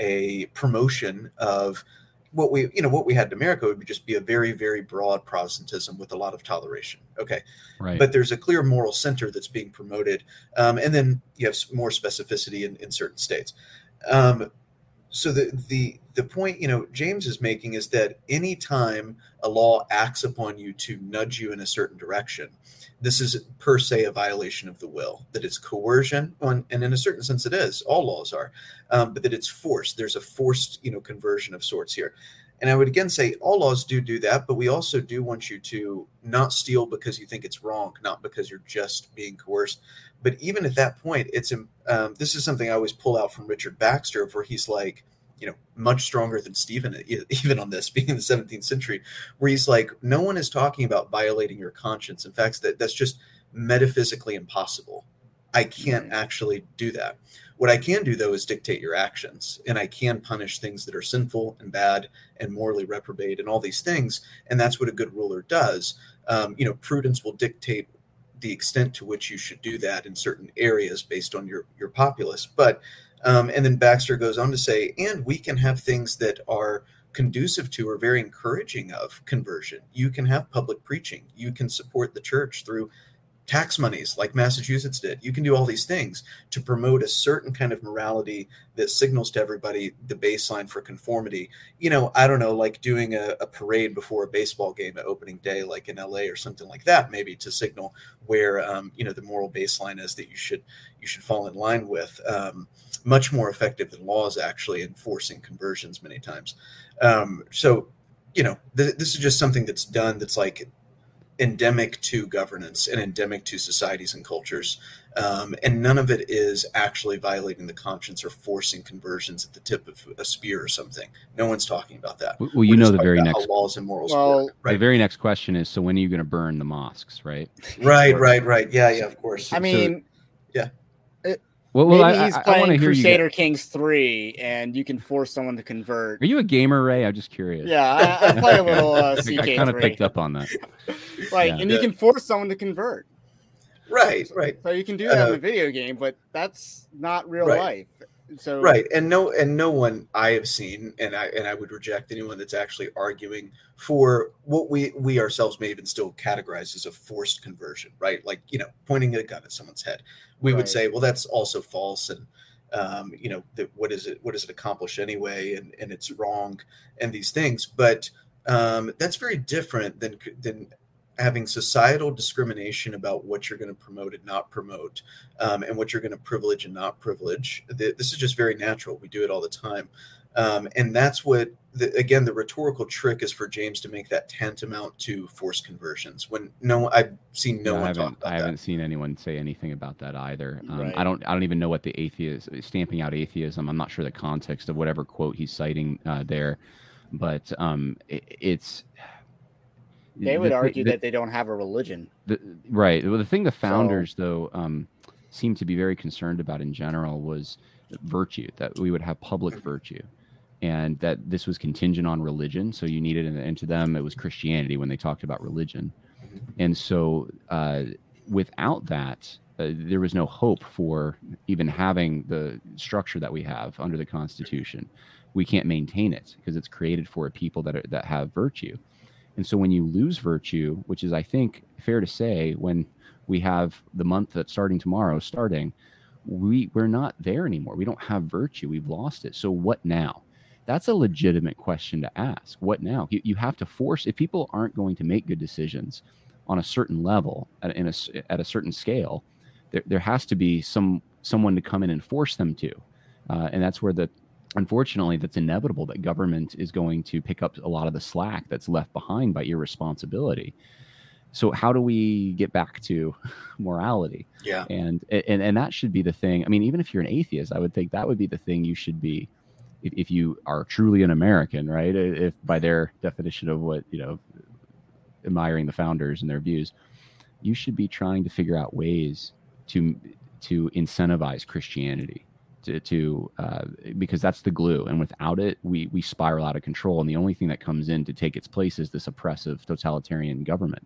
a promotion of what we, you know, what we had in America would just be a very, very broad Protestantism with a lot of toleration. Okay. Right. But there's a clear moral center that's being promoted. Um, and then you have more specificity in, in certain states. Um, so the, the, the point, you know, James is making is that any time a law acts upon you to nudge you in a certain direction, this is per se a violation of the will, that it's coercion, and in a certain sense it is, all laws are, um, but that it's forced. There's a forced, you know, conversion of sorts here. And I would again say all laws do do that, but we also do want you to not steal because you think it's wrong, not because you're just being coerced. But even at that point, it's um, this is something I always pull out from Richard Baxter, where he's like, you know, much stronger than Stephen, even on this, being in the seventeenth century, where he's like, no one is talking about violating your conscience. In fact, that that's just metaphysically impossible. I can't actually do that. What I can do, though, is dictate your actions, and I can punish things that are sinful and bad and morally reprobate and all these things. And that's what a good ruler does. Um, you know, prudence will dictate the extent to which you should do that in certain areas based on your, your populace. But Um, and then Baxter goes on to say, and we can have things that are conducive to or very encouraging of conversion. You can have public preaching. You can support the church through tax monies like Massachusetts did. You can do all these things to promote a certain kind of morality that signals to everybody the baseline for conformity. You know, I don't know, like doing a, a parade before a baseball game at opening day, like in L A or something like that, maybe to signal where, um, you know, the moral baseline is that you should you should fall in line with. Um, much more effective than laws actually enforcing conversions many times. Um, so, you know, th- this is just something that's done that's like endemic to governance and endemic to societies and cultures. Um, and none of it is actually violating the conscience or forcing conversions at the tip of a spear or something. No one's talking about that. Well, you We're know, the very next laws and morals well, work, right? The very next question is, so when are you going to burn the mosques, right? Right, right, right. Yeah, yeah, of course. I mean, so, yeah. It, Well, well Maybe I, he's I, playing I hear Crusader you Kings three, and you can force someone to convert. Are you a gamer, Ray? I'm just curious. Yeah, I, I play a little uh, C K three. I kind of picked up on that. Like, yeah. and you can force someone to convert. Right, right. So you can do that uh, in a video game, but that's not real right. life. So right, and no, and no one I have seen, and I and I would reject anyone that's actually arguing for what we we ourselves may even still categorize as a forced conversion, right? Like, you know, pointing a gun at someone's head. We right. would say, well, that's also false, and um, you know, that what is it? What does it accomplish anyway? And and it's wrong, and these things. But um, that's very different than than. having societal discrimination about what you're going to promote and not promote, um, and what you're going to privilege and not privilege. The, this is just very natural. We do it all the time. Um, and that's what, the, again, the rhetorical trick is for James to make that tantamount to forced conversions. When no, I've seen no, no one I talk haven't, about I haven't that. seen anyone say anything about that either. Um, right. I don't, I don't even know what the atheist stamping out atheism. I'm not sure the context of whatever quote he's citing uh, there, but um, it, it's, They would the, argue the, that they don't have a religion. The, right. Well, the thing the founders, so, though, um, seemed to be very concerned about in general was virtue, that we would have public virtue, and that this was contingent on religion. So you needed, and to them, it was Christianity when they talked about religion. And so uh, without that, uh, there was no hope for even having the structure that we have under the Constitution. We can't maintain it because it's created for a people that are, that have virtue. And so when you lose virtue, which is, I think, fair to say, when we have the month that's starting tomorrow starting, we we're not there anymore. We don't have virtue. We've lost it. So what now? That's a legitimate question to ask. What now? You, you have to force, if people aren't going to make good decisions on a certain level, at, in a, at a certain scale, there, there has to be some someone to come in and force them to. Uh, and that's where the, unfortunately, that's inevitable that government is going to pick up a lot of the slack that's left behind by irresponsibility. So how do we get back to morality? Yeah. And, and, and that should be the thing. I mean, even if you're an atheist, I would think that would be the thing you should be, if, if you are truly an American, right? If by their definition of what, you know, admiring the founders and their views, you should be trying to figure out ways to, to incentivize Christianity, to, to uh, because that's the glue. And without it, we, we spiral out of control. And the only thing that comes in to take its place is this oppressive totalitarian government.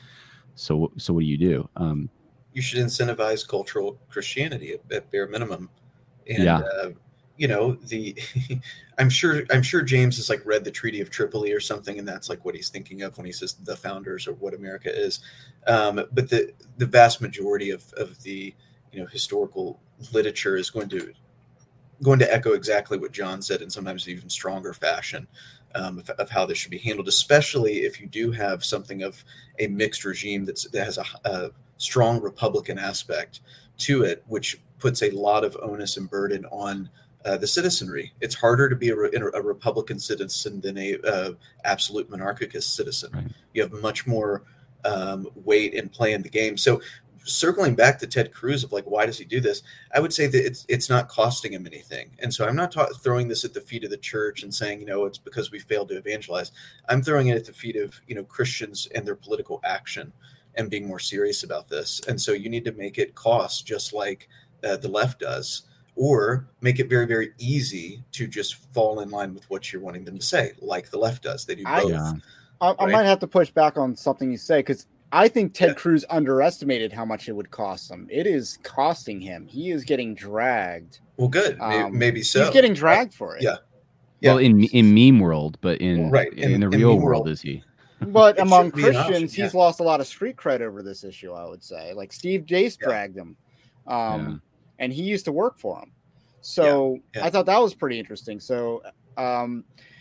So, so what do you do? Um, you should incentivize cultural Christianity at, at bare minimum. And, yeah. uh, you know, the, I'm sure, I'm sure James has like read the Treaty of Tripoli or something. And that's like what he's thinking of when he says the founders or what America is. Um, but the, the vast majority of, of the, you know, historical literature is going to, going to echo exactly what John said, and sometimes even stronger fashion. Um, of, of how this should be handled, especially if you do have something of a mixed regime that's, that has a, a strong Republican aspect to it, which puts a lot of onus and burden on uh, the citizenry. It's harder to be a, a Republican citizen than a uh, absolute monarchist citizen. Right. You have much more um, weight in playing the game. So circling back to Ted Cruz of like, why does he do this? I would say that it's it's not costing him anything. And so I'm not ta- throwing this at the feet of the church and saying, you know, it's because we failed to evangelize. I'm throwing it at the feet of, you know, Christians and their political action and being more serious about this. And so you need to make it cost just like uh, the left does, or make it very, very easy to just fall in line with what you're wanting them to say, like the left does. They do both. I, I, I right? might have to push back on something you say, because I think Ted yeah. Cruz underestimated how much it would cost him. It is costing him. He is getting dragged. Well, good. Um, Maybe so. He's getting dragged for it. Yeah. yeah. Well, in in meme world, but in right. in, in the in real world, world, is he? But among Christians, option, yeah. he's lost a lot of street cred over this issue, I would say. Like Steve Jace yeah. dragged him. Um, yeah. And he used to work for him. So yeah. Yeah. I thought that was pretty interesting. So um,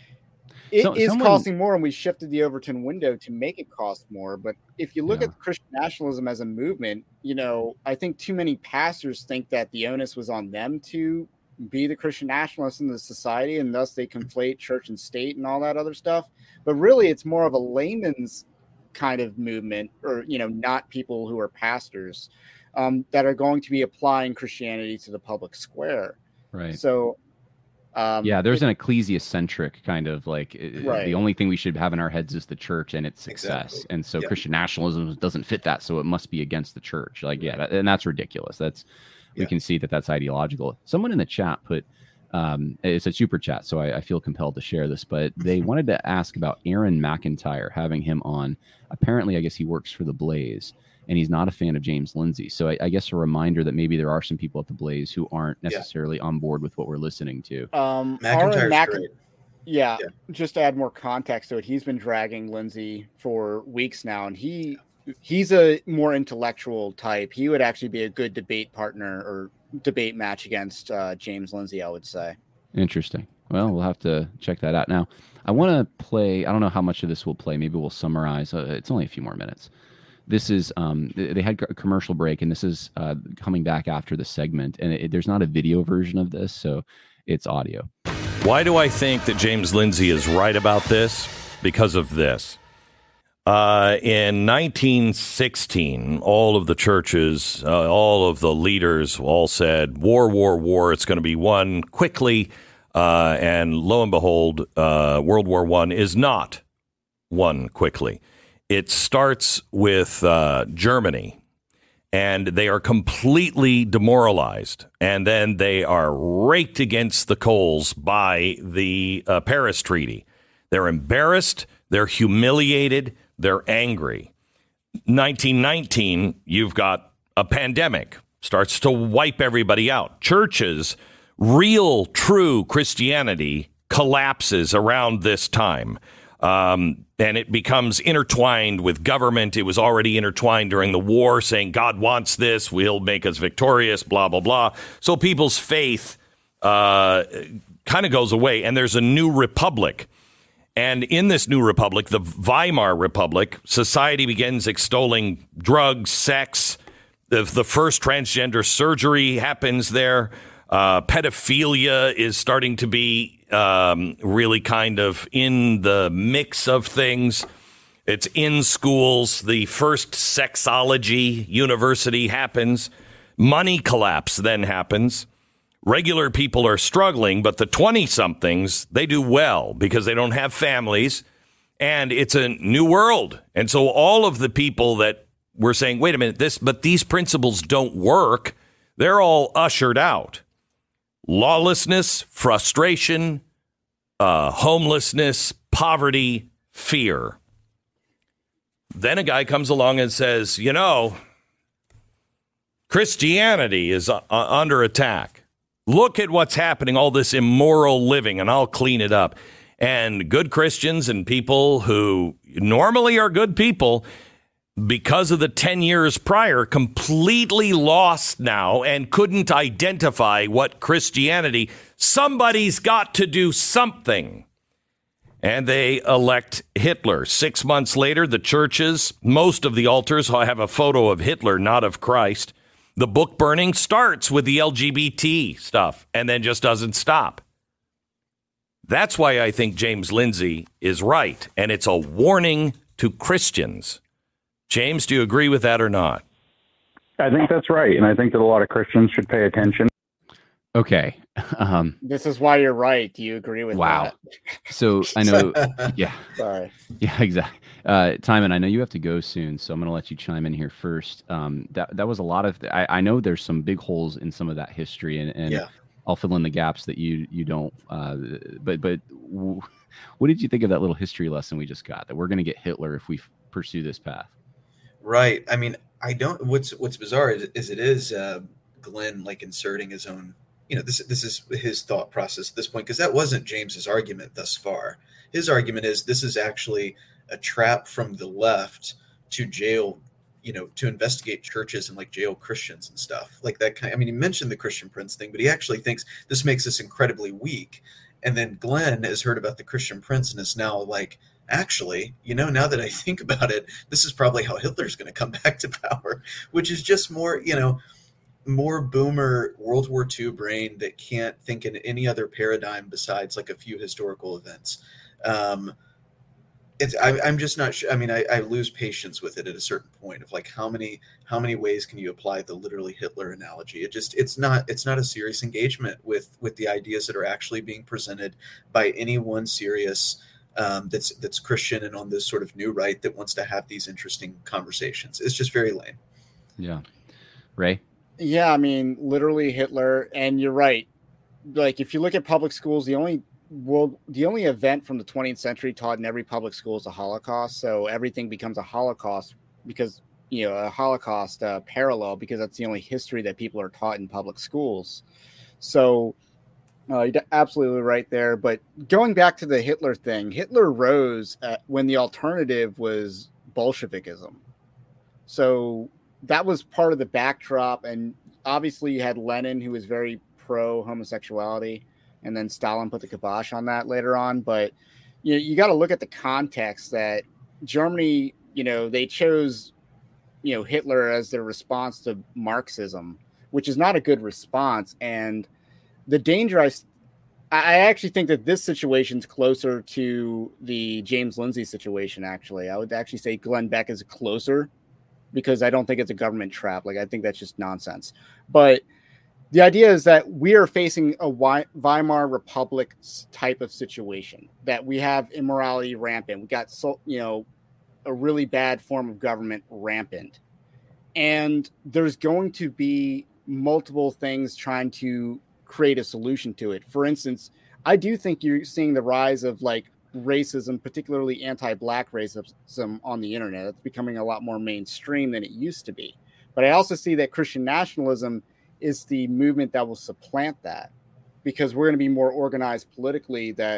it so, is someone... costing more, and we shifted the Overton window to make it cost more. But if you look yeah. at Christian nationalism as a movement, you know, I think too many pastors think that the onus was on them to be the Christian nationalists in the society, and thus they conflate church and state and all that other stuff. But really, it's more of a layman's kind of movement, or, you know, not people who are pastors um, that are going to be applying Christianity to the public square. Right. So, um, yeah, there's it, an ecclesiocentric kind of like right. the only thing we should have in our heads is the church and its success. Exactly. And so yeah. Christian nationalism doesn't fit that. So it must be against the church. Like, yeah, that, and that's ridiculous. That's, we yeah. can see that that's ideological. Someone in the chat put, um, it's a super chat, so I, I feel compelled to share this, but they wanted to ask about Aaron McIntyre, having him on. Apparently, I guess he works for the Blaze, and he's not a fan of James Lindsay. So I, I guess a reminder that maybe there are some people at the Blaze who aren't necessarily yeah. on board with what we're listening to. Um, McIntyre's Mac- great. Yeah, yeah, just to add more context to it, he's been dragging Lindsay for weeks now, and he he's a more intellectual type. He would actually be a good debate partner or debate match against uh, James Lindsay, I would say. Interesting. Well, we'll have to check that out. Now, I want to play, I don't know how much of this we'll play. Maybe we'll summarize. Uh, it's only a few more minutes. This is, um, they had a commercial break, and this is uh, coming back after the segment. And it, there's not a video version of this, so it's audio. Why do I think that James Lindsay is right about this? Because of this. Uh, in nineteen sixteen, all of the churches, uh, all of the leaders all said, war, war, war, it's going to be won quickly. Uh, and lo and behold, uh, World War One is not won quickly. It starts with uh, Germany, and they are completely demoralized. And then they are raked against the coals by the uh, Paris Treaty. They're embarrassed. They're humiliated. They're angry. nineteen nineteen, you've got a pandemic, starts to wipe everybody out. Churches, real, true Christianity collapses around this time. Um, and it becomes intertwined with government. It was already intertwined during the war, saying God wants this, will make us victorious, blah, blah, blah. So people's faith uh, kind of goes away. And there's a new republic. And in this new republic, the Weimar Republic, society begins extolling drugs, sex. The, the first transgender surgery happens there. Uh, pedophilia is starting to be um, really kind of in the mix of things. It's in schools. The first sexology university happens. Money collapse then happens. Regular people are struggling, but the twenty-somethings, they do well because they don't have families, and it's a new world. And so all of the people that were saying, wait a minute, this, but these principles don't work, they're all ushered out. Lawlessness, frustration, uh, homelessness, poverty, fear. Then a guy comes along and says, you know, Christianity is uh, under attack. Look at what's happening, all this immoral living, and I'll clean it up. And good Christians and people who normally are good people, because of the ten years prior, completely lost now and couldn't identify what Christianity, somebody's got to do something. And they elect Hitler. Six months later, the churches, most of the altars have a photo of Hitler, not of Christ. The book burning starts with the L G B T stuff and then just doesn't stop. That's why I think James Lindsay is right. And it's a warning to Christians. James, do you agree with that or not? I think that's right. And I think that a lot of Christians should pay attention. Okay. Um, this is why you're right. Do you agree with wow. that? Wow. So I know. Yeah. Sorry. Yeah, exactly. Uh, Timon, I know you have to go soon, so I'm going to let you chime in here first. Um, that that was a lot of. I, I know there's some big holes in some of that history, and, and yeah. I'll fill in the gaps that you you don't. Uh, but but w- what did you think of that little history lesson we just got? That we're going to get Hitler if we f- pursue this path. Right. I mean, I don't. What's what's bizarre is, is it is uh, Glenn like inserting his own. You know, this this is his thought process at this point, because that wasn't James's argument thus far. His argument is this is actually a trap from the left to jail, you know, to investigate churches and like jail Christians and stuff like that. Kind. I mean, he mentioned the Christian Prince thing, but he actually thinks this makes us incredibly weak. And then Glenn has heard about the Christian Prince and is now like, actually, you know, now that I think about it, this is probably how Hitler's going to come back to power, which is just more, you know, more boomer World War Two brain that can't think in any other paradigm besides like a few historical events. Um, it's, I, I'm just not sure. I mean, I, I lose patience with it at a certain point of like, how many, how many ways can you apply the literally Hitler analogy? It just, it's not, it's not a serious engagement with, with the ideas that are actually being presented by anyone serious um, that's, that's Christian and on this sort of new right that wants to have these interesting conversations. It's just very lame. Yeah. Ray? Yeah, I mean, literally Hitler, and you're right. Like, if you look at public schools, the only world, the only event from the twentieth century taught in every public school is the Holocaust. So everything becomes a Holocaust because, you know, a Holocaust uh, parallel, because that's the only history that people are taught in public schools. So uh, you're absolutely right there. But going back to the Hitler thing, Hitler rose at, when the alternative was Bolshevikism. So that was part of the backdrop, and obviously you had Lenin, who was very pro homosexuality, and then Stalin put the kibosh on that later on. But you know, you got to look at the context that Germany, you know, they chose, you know, Hitler as their response to Marxism, which is not a good response. And the danger, I, I actually think that this situation is closer to the James Lindsay situation. Actually, I would actually say Glenn Beck is closer, because I don't think it's a government trap. Like, I think that's just nonsense. But the idea is that we are facing a Weimar Republic type of situation, that we have immorality rampant. We got, so, you know, a really bad form of government rampant. And there's going to be multiple things trying to create a solution to it. For instance, I do think you're seeing the rise of like racism, particularly anti-Black racism on the internet. It's becoming a lot more mainstream than it used to be. But I also see that Christian nationalism is the movement that will supplant that, because we're going to be more organized politically, that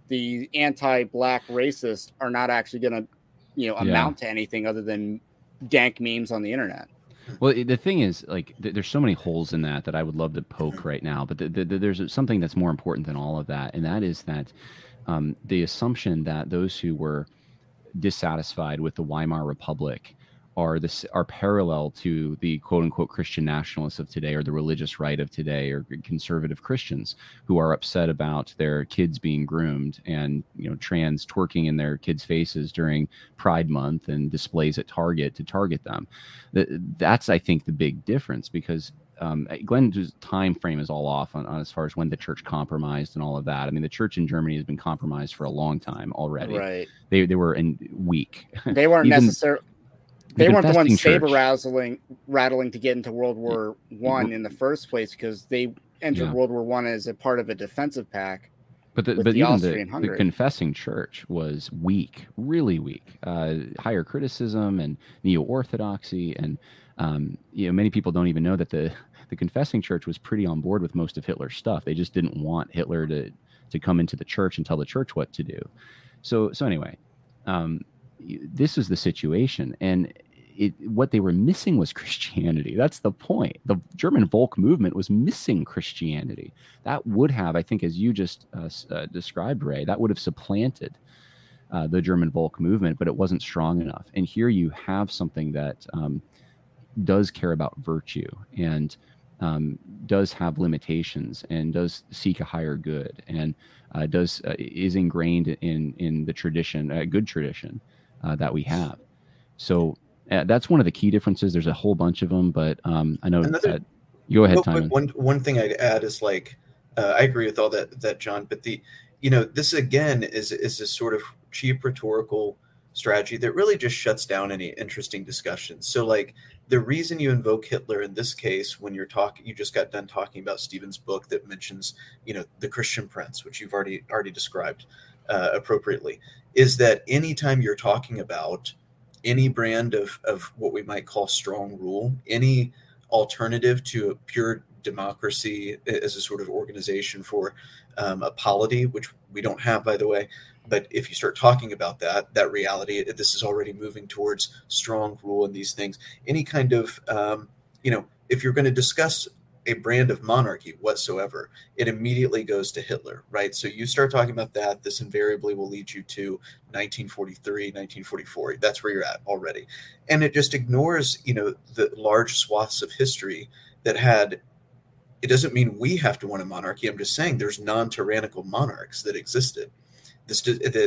the anti-black racists are not actually going to, you know, amount yeah. to anything other than dank memes on the internet. Well, the thing is, like, th- there's so many holes in that that I would love to poke right now. But the, the, the, there's something that's more important than all of that, and that is that um, the assumption that those who were dissatisfied with the Weimar Republic are this are parallel to the quote unquote Christian nationalists of today, or the religious right of today, or conservative Christians who are upset about their kids being groomed and, you know, trans twerking in their kids' faces during Pride Month and displays at Target to target them. That's, I think, the big difference, because um, Glenn's time frame is all off on, on as far as when the church compromised and all of that. I mean, the church in Germany has been compromised for a long time already. Right. They they were in weak. They weren't necessarily. They weren't the ones saber rattling, rattling to get into World War One in the first place, because they entered yeah. World War One as a part of a defensive pact. But the, but the even the, the confessing church was weak, really weak. Uh, higher criticism and neo-orthodoxy, and um, you know, many people don't even know that the the confessing church was pretty on board with most of Hitler's stuff. They just didn't want Hitler to to come into the church and tell the church what to do. So so anyway, um, this is the situation, and It, what they were missing was Christianity. That's the point. The German Volk movement was missing Christianity. That would have, I think, as you just uh, uh, described, Ray, that would have supplanted uh, the German Volk movement, but it wasn't strong enough. And here you have something that um, does care about virtue and um, does have limitations and does seek a higher good and uh, does uh, is ingrained in in the tradition, a good tradition uh, that we have. So. Uh, that's one of the key differences. There's a whole bunch of them, but um, I know Another, that. Go ahead, Timon. One one thing I'd add is like uh, I agree with all that that John, but the you know this again is is a sort of cheap rhetorical strategy that really just shuts down any interesting discussions. So like the reason you invoke Hitler in this case, when you're talking, you just got done talking about Stephen's book that mentions you know the Christian Prince, which you've already already described uh, appropriately, is that anytime you're talking about any brand of, of what we might call strong rule, any alternative to a pure democracy as a sort of organization for um, a polity, which we don't have, by the way. But if you start talking about that, that reality, this is already moving towards strong rule and these things. Any kind of, um, you know, if you're going to discuss a brand of monarchy whatsoever, it immediately goes to Hitler, right? So you start talking about that, this invariably will lead you to nineteen forty-three, nineteen forty-four. That's where you're at already. And it just ignores, you know, the large swaths of history that had, it doesn't mean we have to want a monarchy. I'm just saying there's non-tyrannical monarchs that existed. This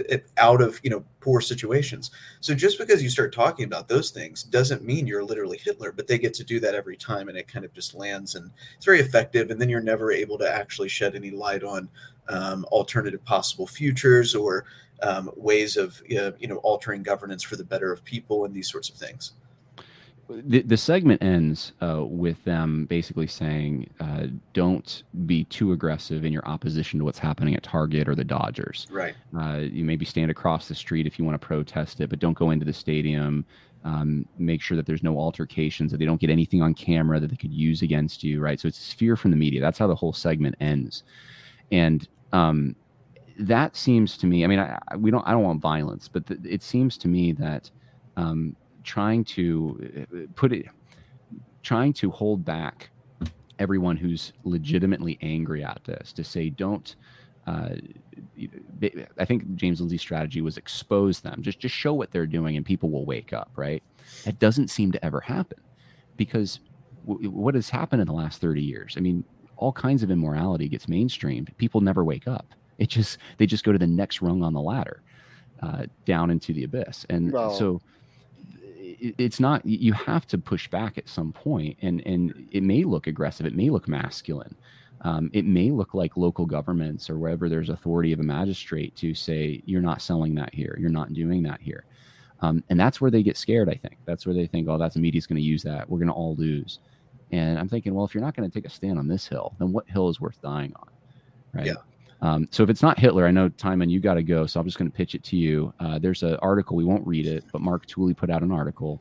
out of you know poor situations. So just because you start talking about those things doesn't mean you're literally Hitler, but they get to do that every time, and it kind of just lands, and it's very effective. And then you're never able to actually shed any light on um, alternative possible futures or um, ways of uh, you know altering governance for the better of people and these sorts of things. The, the segment ends uh, with them basically saying, uh, don't be too aggressive in your opposition to what's happening at Target or the Dodgers. Right. Uh, you maybe stand across the street if you want to protest it, but don't go into the stadium. Um, make sure that there's no altercations, that they don't get anything on camera that they could use against you, right? So it's fear from the media. That's how the whole segment ends. And um, that seems to me, I mean, I, we don't, I don't want violence, but th- it seems to me that um, trying to put it, trying to hold back everyone who's legitimately angry at this to say, don't, uh, I think James Lindsay's strategy was expose them, just, just show what they're doing and people will wake up, right? That doesn't seem to ever happen, because w- what has happened in the last thirty years? I mean, all kinds of immorality gets mainstreamed. People never wake up. It just, they just go to the next rung on the ladder, uh, down into the abyss. And well, so it's not, you have to push back at some point, and and it may look aggressive, it may look masculine, um, it may look like local governments or wherever there's authority of a magistrate to say, you're not selling that here, you're not doing that here, um, and that's where they get scared. I think that's where they think, oh, that's the media's going to use that, we're going to all lose. And I'm thinking, well, if you're not going to take a stand on this hill, then what hill is worth dying on, right? Yeah. Um, so if it's not Hitler, I know, Timon, you got to go, so I'm just going to pitch it to you. Uh, there's an article, we won't read it, but Mark Tooley put out an article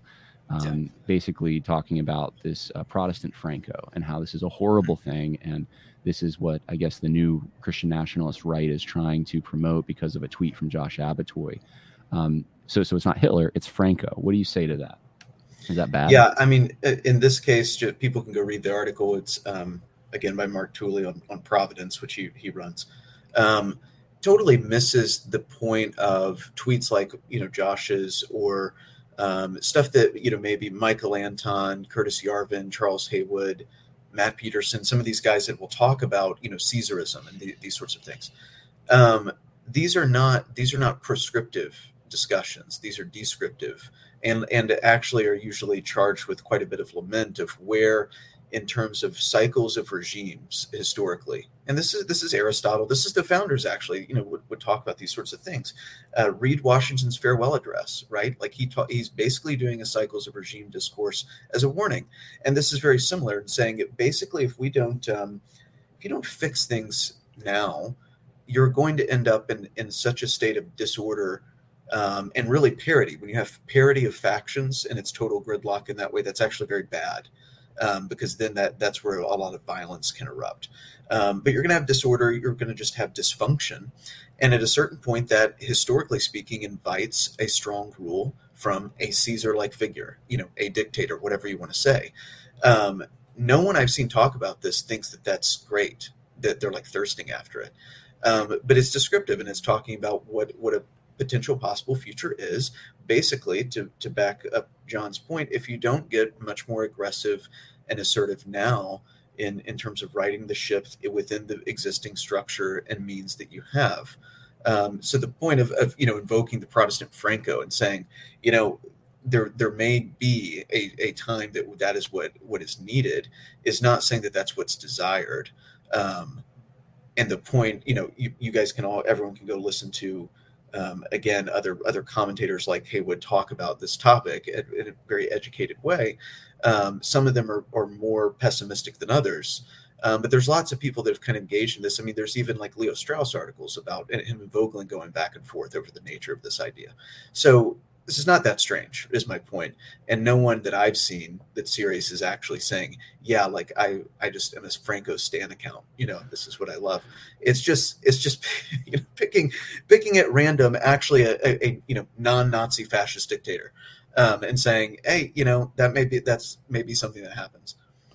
um, yeah. basically talking about this uh, Protestant Franco and how this is a horrible thing. And this is what I guess the new Christian nationalist right is trying to promote because of a tweet from Josh Abatoy. Um, so, so it's not Hitler, it's Franco. What do you say to that? Is that bad? Yeah, I mean, in this case, people can go read the article. It's um, again by Mark Tooley on, on Providence, which he he runs. Um, totally misses the point of tweets like you know Josh's or um, stuff that you know maybe Michael Anton, Curtis Yarvin, Charles Haywood, Matt Peterson, some of these guys that will talk about you know Caesarism and the, these sorts of things. Um, these are not these are not prescriptive discussions. These are descriptive. And and actually are usually charged with quite a bit of lament of where, in terms of cycles of regimes historically, and this is this is Aristotle, this is the founders actually, you know, would, would talk about these sorts of things. Uh, read Washington's farewell address, right? Like he ta- he's basically doing a cycles of regime discourse as a warning, and this is very similar in saying that basically if we don't um, if you don't fix things now, you're going to end up in in such a state of disorder. Um, and really parity. When you have parity of factions and it's total gridlock in that way, that's actually very bad um, because then that that's where a lot of violence can erupt. Um, but you're going to have disorder. You're going to just have dysfunction. And at a certain point that, historically speaking, invites a strong rule from a Caesar-like figure, you know, a dictator, whatever you want to say. Um, no one I've seen talk about this thinks that that's great, that they're like thirsting after it. Um, but it's descriptive and it's talking about what, what a potential possible future is basically to, to back up John's point. If you don't get much more aggressive and assertive now in, in terms of righting the ship within the existing structure and means that you have. Um, so the point of, of, you know, invoking the Protestant Franco and saying, you know, there, there may be a, a time that that is what, what is needed is not saying that that's what's desired. Um, and the point, you know, you, you guys can all, everyone can go listen to, Um, again, other other commentators like Haywood talk about this topic in, in a very educated way. Um, some of them are, are more pessimistic than others, um, but there's lots of people that have kind of engaged in this. I mean, there's even like Leo Strauss articles about him and Vogelin going back and forth over the nature of this idea. So this is not that strange, is my point. And no one that I've seen that's serious is actually saying, yeah, like I, I just am a Franco Stan account. You know, this is what I love. It's just, it's just you know, picking, picking at random, actually a, a, a you know, non-Nazi fascist dictator um, and saying, hey, you know, that may be, that's maybe something that happens.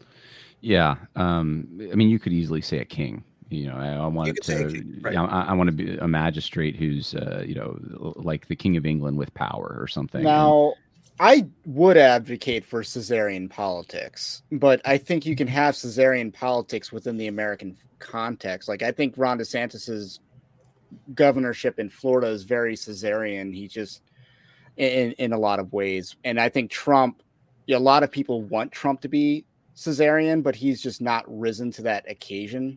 Yeah. Um, I mean, you could easily say a king. You know, I, I want to. King, right. I, I want to be a magistrate who's, uh, you know, like the King of England with power or something. Now, and, I would advocate for Caesarian politics, but I think you can have Caesarian politics within the American context. Like, I think Ron DeSantis's governorship in Florida is very Caesarian. He just, in in a lot of ways, and I think Trump. Yeah, a lot of people want Trump to be Caesarian, but he's just not risen to that occasion.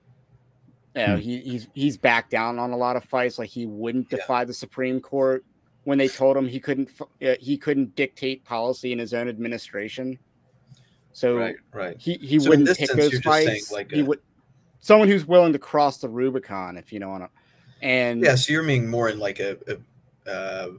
You know, he, he's he's backed down on a lot of fights. Like he wouldn't defy yeah. the Supreme Court when they told him he couldn't uh, he couldn't dictate policy in his own administration. So right, right. he he so wouldn't pick those fights. Like he a... would someone who's willing to cross the Rubicon, if you know what. And yeah, so you're meaning more in like a, a uh,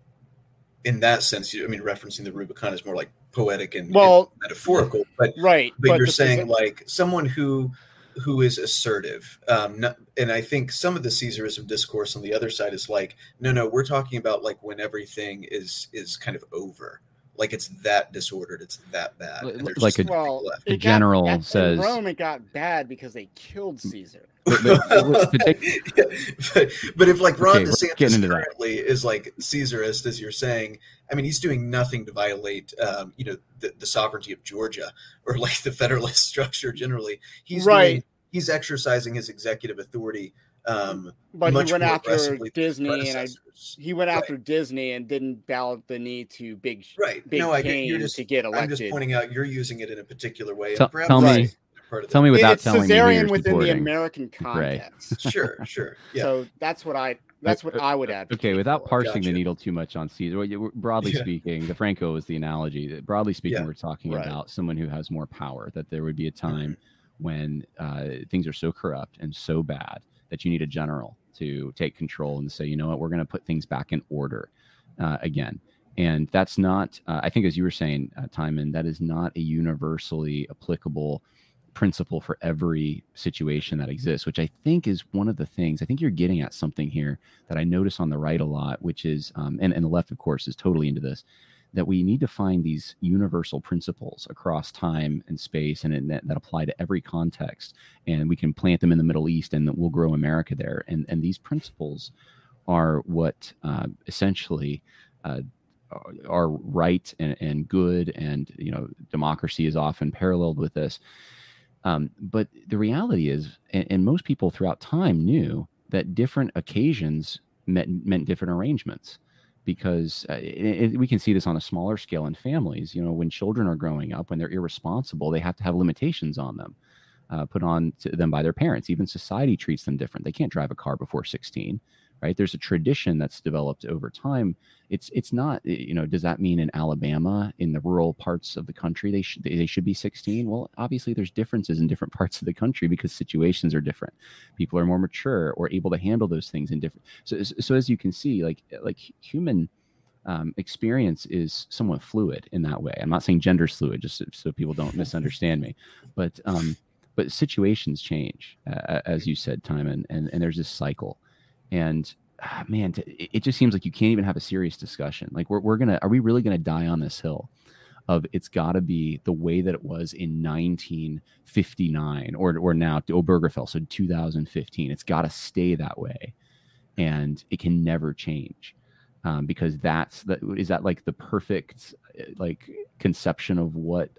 in that sense. I mean, referencing the Rubicon is more like poetic and, well, and metaphorical, but right. But, but you're saying position... like someone who. who is assertive. Um, not, and I think some of the Caesarism discourse on the other side is like, no, no, we're talking about like when everything is, is kind of over. Like it's that disordered. It's that bad. Like a, well, a general got, says. In Rome, it got bad because they killed Caesar. but, but, but, but if like Ron okay, DeSantis currently that. is like Caesarist, as you're saying, I mean, he's doing nothing to violate, um, you know, the, the sovereignty of Georgia or like the federalist structure generally. He's right. Doing, he's exercising his executive authority. Um, but much he went more after Disney, and I, he went right. after Disney and didn't bow the knee to big, right. big no, I get, you're just, to get elected. I'm just pointing out you're using it in a particular way. Tell, and tell me, part of tell me without it's telling Caesarian me within supporting. the American context. Sure, sure. Yeah. So that's what I that's what I would advocate. Okay, without for. parsing Gotcha. the needle too much on Caesar, broadly yeah. speaking, the Franco is the analogy. Broadly speaking, yeah. we're talking right. about someone who has more power. That there would be a time mm-hmm. when uh, things are so corrupt and so bad that you need a general to take control and say, you know what, we're going to put things back in order uh, again. And that's not, uh, I think, as you were saying, uh, Timon, that is not a universally applicable principle for every situation that exists, which I think is one of the things. I think you're getting at something here that I notice on the right a lot, which is, um, and, and the left, of course, is totally into this, that we need to find these universal principles across time and space, and, and that, that apply to every context. And we can plant them in the Middle East, and we'll grow America there. And and these principles are what uh, essentially uh, are right and, and good. And, you know, democracy is often paralleled with this. Um, but the reality is, and, and most people throughout time knew that different occasions meant, meant different arrangements, because uh, it, it, we can see this on a smaller scale in families. You know, when children are growing up, when they're irresponsible, they have to have limitations on them, uh, put on to them by their parents. Even society treats them different. They can't drive a car before sixteen. Right. There's a tradition that's developed over time. It's it's not, you know, does that mean in Alabama, in the rural parts of the country, they should they should be sixteen? Well, obviously there's differences in different parts of the country because situations are different. People are more mature or able to handle those things in different. So, so as you can see, like like human um, experience is somewhat fluid in that way. I'm not saying gender's fluid, just so, so people don't misunderstand me, but um, but situations change, uh, as you said, Timon, and and there's this cycle. And ah, man, it just seems like you can't even have a serious discussion. Like we're, we're going to, are we really going to die on this hill of it's got to be the way that it was in nineteen fifty-nine or, or now Obergefell. So two thousand fifteen, it's got to stay that way. And it can never change um, because that's the, is that like the perfect like conception of what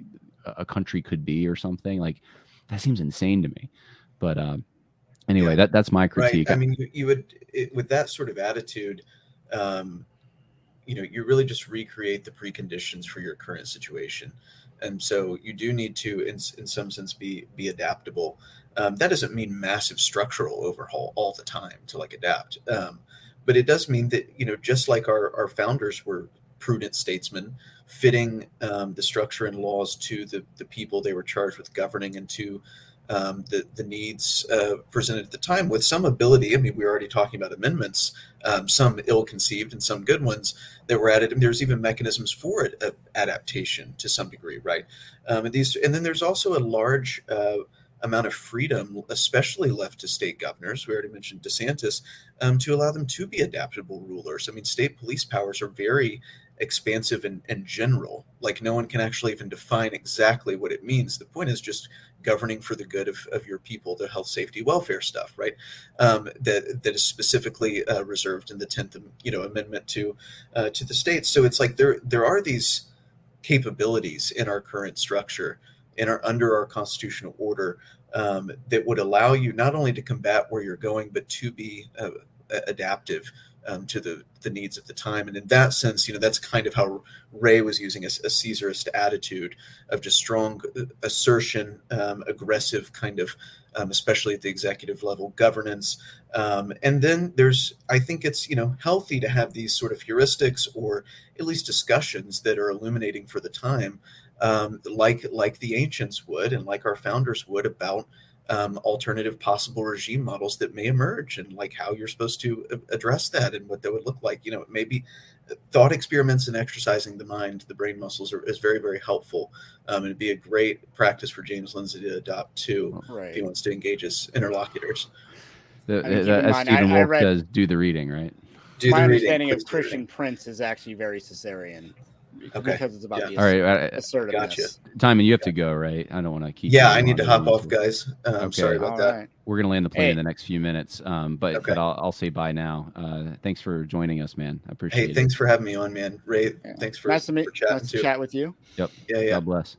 a country could be or something? Like that seems insane to me, but, um, Anyway, yeah. that that's my critique. Right. I mean, you, you would, it, with that sort of attitude, um, you know, you really just recreate the preconditions for your current situation. And so you do need to, in, in some sense, be be adaptable. Um, that doesn't mean massive structural overhaul all the time to like adapt. Um, but it does mean that, you know, just like our, our founders were prudent statesmen, fitting um, the structure and laws to the, the people they were charged with governing and to Um, the, the needs uh, presented at the time with some ability. I mean, we were already talking about amendments, um, some ill-conceived and some good ones that were added. And there's even mechanisms for it, uh, adaptation to some degree, right? Um, and these, and then there's also a large uh, amount of freedom, especially left to state governors. We already mentioned DeSantis, um, to allow them to be adaptable rulers. I mean, state police powers are very expansive and, and general. Like no one can actually even define exactly what it means. The point is just governing for the good of, of your people, the health, safety, welfare stuff, right? Um, that that is specifically uh, reserved in the tenth, you know, amendment to uh, to the states. So it's like there there are these capabilities in our current structure, in our under our constitutional order, um, that would allow you not only to combat where you're going, but to be uh, adaptive um, to the the needs of the time. And in that sense, you know, that's kind of how Ray was using a, a Caesarist attitude of just strong assertion, um, aggressive kind of, um, especially at the executive level, governance. Um, and then there's, I think it's, you know, healthy to have these sort of heuristics or at least discussions that are illuminating for the time, um, like like the ancients would and like our founders would about Um, alternative possible regime models that may emerge and like how you're supposed to address that and what that would look like. You know, maybe thought experiments and exercising the mind, the brain muscles are, is very, very helpful. Um, it'd be a great practice for James Lindsay to adopt too, right, if he wants to engage his interlocutors. The, I mean, the, as Stephen Wolfe read, does do the reading, right? Do my the understanding reading, of Christian Prince is actually very Caesarean. Okay. Because it's about yeah. the All right, assertiveness. Gotcha. Timon, you have to go, right? I don't want to keep. Yeah, I need to hop off, guys. Um, okay. Sorry about All that. Right. We're gonna land the plane hey. in the next few minutes, um, but okay. but I'll, I'll say bye now. Uh, thanks for joining us, man. I appreciate hey, it. Hey, thanks for having me on, man. Ray, yeah. thanks for nice to meet. For chatting nice too. to chat with you. Yep. Yeah, yeah. God bless.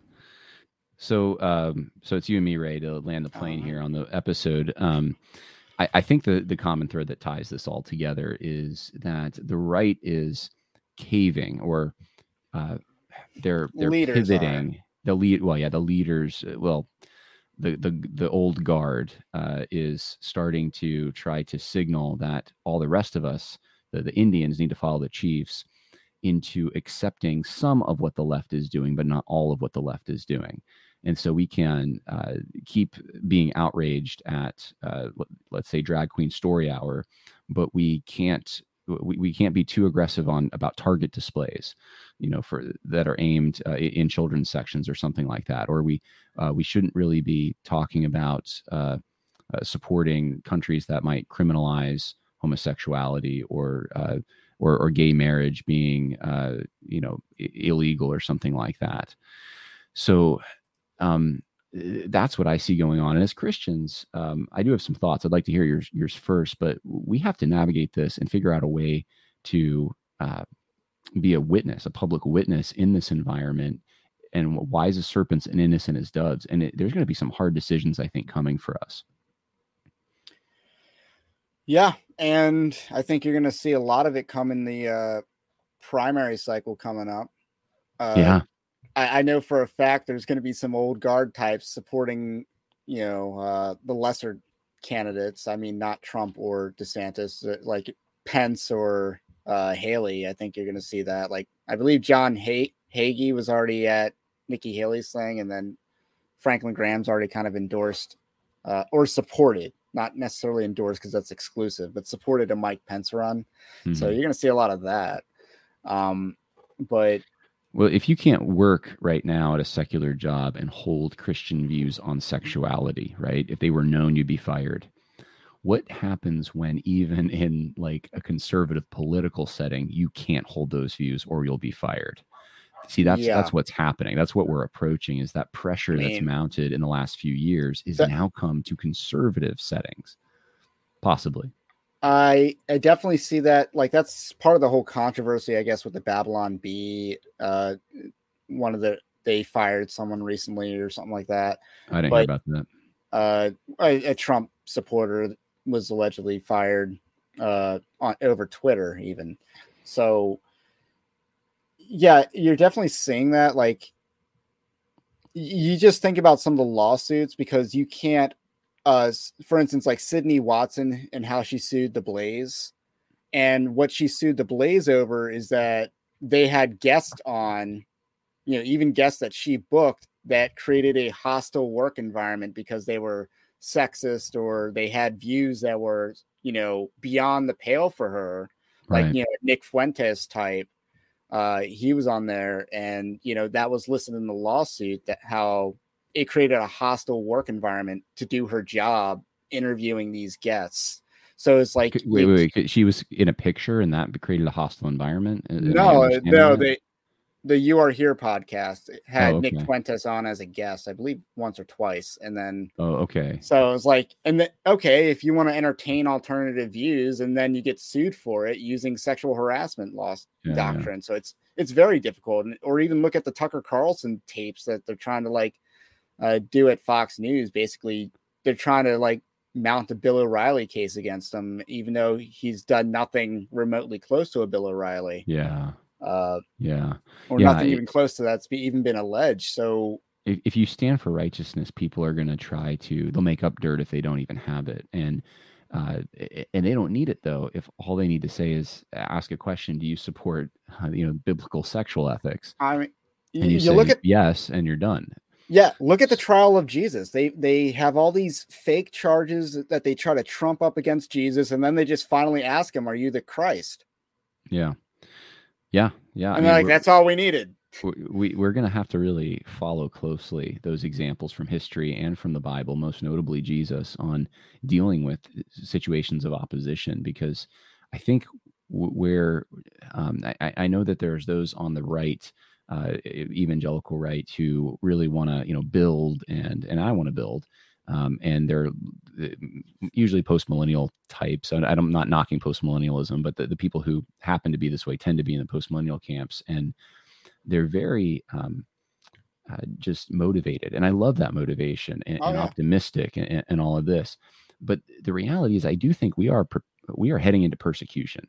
So, um, so it's you and me, Ray, to land the plane uh-huh. here on the episode. Um, I, I think the the common thread that ties this all together is that the right is caving, or uh, they're they're leaders pivoting. Are. The lead, well, yeah, the leaders. Well, the the the old guard uh, is starting to try to signal that all the rest of us, the, the Indians, need to follow the chiefs into accepting some of what the left is doing, but not all of what the left is doing. And so we can uh, keep being outraged at, uh, let's say, Drag Queen Story Hour, but we can't we, we can't be too aggressive on about target displays, you know, for that are aimed uh, in children's sections or something like that. Or we uh, we shouldn't really be talking about uh, uh, supporting countries that might criminalize homosexuality or uh, or, or gay marriage being uh, you know I- illegal or something like that. So um, that's what I see going on. And as Christians, um, I do have some thoughts. I'd like to hear yours, yours first, but we have to navigate this and figure out a way to uh, be a witness, a public witness in this environment, and wise as serpents and innocent as doves. And it, there's going to be some hard decisions, I think, coming for us. Yeah. And I think you're going to see a lot of it come in the uh, primary cycle coming up. Uh, yeah. I, I know for a fact there's going to be some old guard types supporting, you know, uh, the lesser candidates. I mean, not Trump or DeSantis, like Pence or uh, Haley. I think you're going to see that. Like, I believe John ha- Hagee was already at Nikki Haley's thing, and then Franklin Graham's already kind of endorsed uh, or supported, not necessarily endorsed because that's exclusive, but supported a Mike Pence run. Mm-hmm. So you're going to see a lot of that. Um, but Well, if you can't work right now at a secular job and hold Christian views on sexuality, right? If they were known, you'd be fired. What happens when even in like a conservative political setting, you can't hold those views or you'll be fired? See, that's yeah. that's what's happening. That's what we're approaching, is that pressure I mean, that's mounted in the last few years is that, now come to conservative settings, possibly. I, I definitely see that. Like, that's part of the whole controversy, I guess, with the Babylon Bee. Uh, one of the, they fired someone recently or something like that. I didn't but, hear about that. Uh, a, a Trump supporter was allegedly fired uh, on over Twitter even. So, yeah, you're definitely seeing that. Like, you just think about some of the lawsuits, because you can't, Uh, for instance, like Sydney Watson and how she sued the Blaze. And what she sued the Blaze over is that they had guests on, you know, even guests that she booked that created a hostile work environment because they were sexist or they had views that were, you know, beyond the pale for her. Like, right. you know, Nick Fuentes type. Uh, he was on there, and, you know, that was listed in the lawsuit, that how it created a hostile work environment to do her job interviewing these guests. So it's like, wait, wait, wait. She was in a picture and that created a hostile environment. No, no, they, the You Are Here podcast had oh, okay. Nick Fuentes on as a guest, I believe once or twice. And then, oh, okay. So it was like, and then, okay, if you want to entertain alternative views, and then you get sued for it using sexual harassment laws yeah, doctrine. Yeah. So it's, it's very difficult. Or even look at the Tucker Carlson tapes that they're trying to like, Uh, do at Fox News. Basically, they're trying to like mount a Bill O'Reilly case against him, even though he's done nothing remotely close to a Bill O'Reilly. Yeah. Uh, yeah. Or yeah, nothing it, even close to that's be, even been alleged. So if, if you stand for righteousness, people are going to try to, they'll make up dirt if they don't even have it. And, uh, and they don't need it though. If all they need to say is ask a question, do you support, uh, you know, biblical sexual ethics? I mean, and you, you say look at yes, and you're done. Yeah, look at the trial of Jesus. They they have all these fake charges that they try to trump up against Jesus, and then they just finally ask him, "Are you the Christ?" Yeah, yeah, yeah. And I mean, like, that's all we needed. We we're gonna have to really follow closely those examples from history and from the Bible, most notably Jesus, on dealing with situations of opposition, because I think where um, I, I know that there's those on the right. Uh, evangelical right who really want to, you know, build and and I want to build, um, and they're usually post-millennial types. And I'm not knocking post-millennialism, but the, the people who happen to be this way tend to be in the post-millennial camps, and they're very um, uh, just motivated, and I love that motivation and, oh, and yeah. optimistic and, and all of this. But the reality is, I do think we are we are heading into persecution.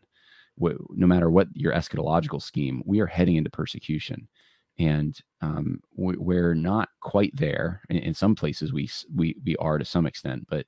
No matter what your eschatological scheme, we are heading into persecution, and um, we're not quite there. In some places, we we we are to some extent, but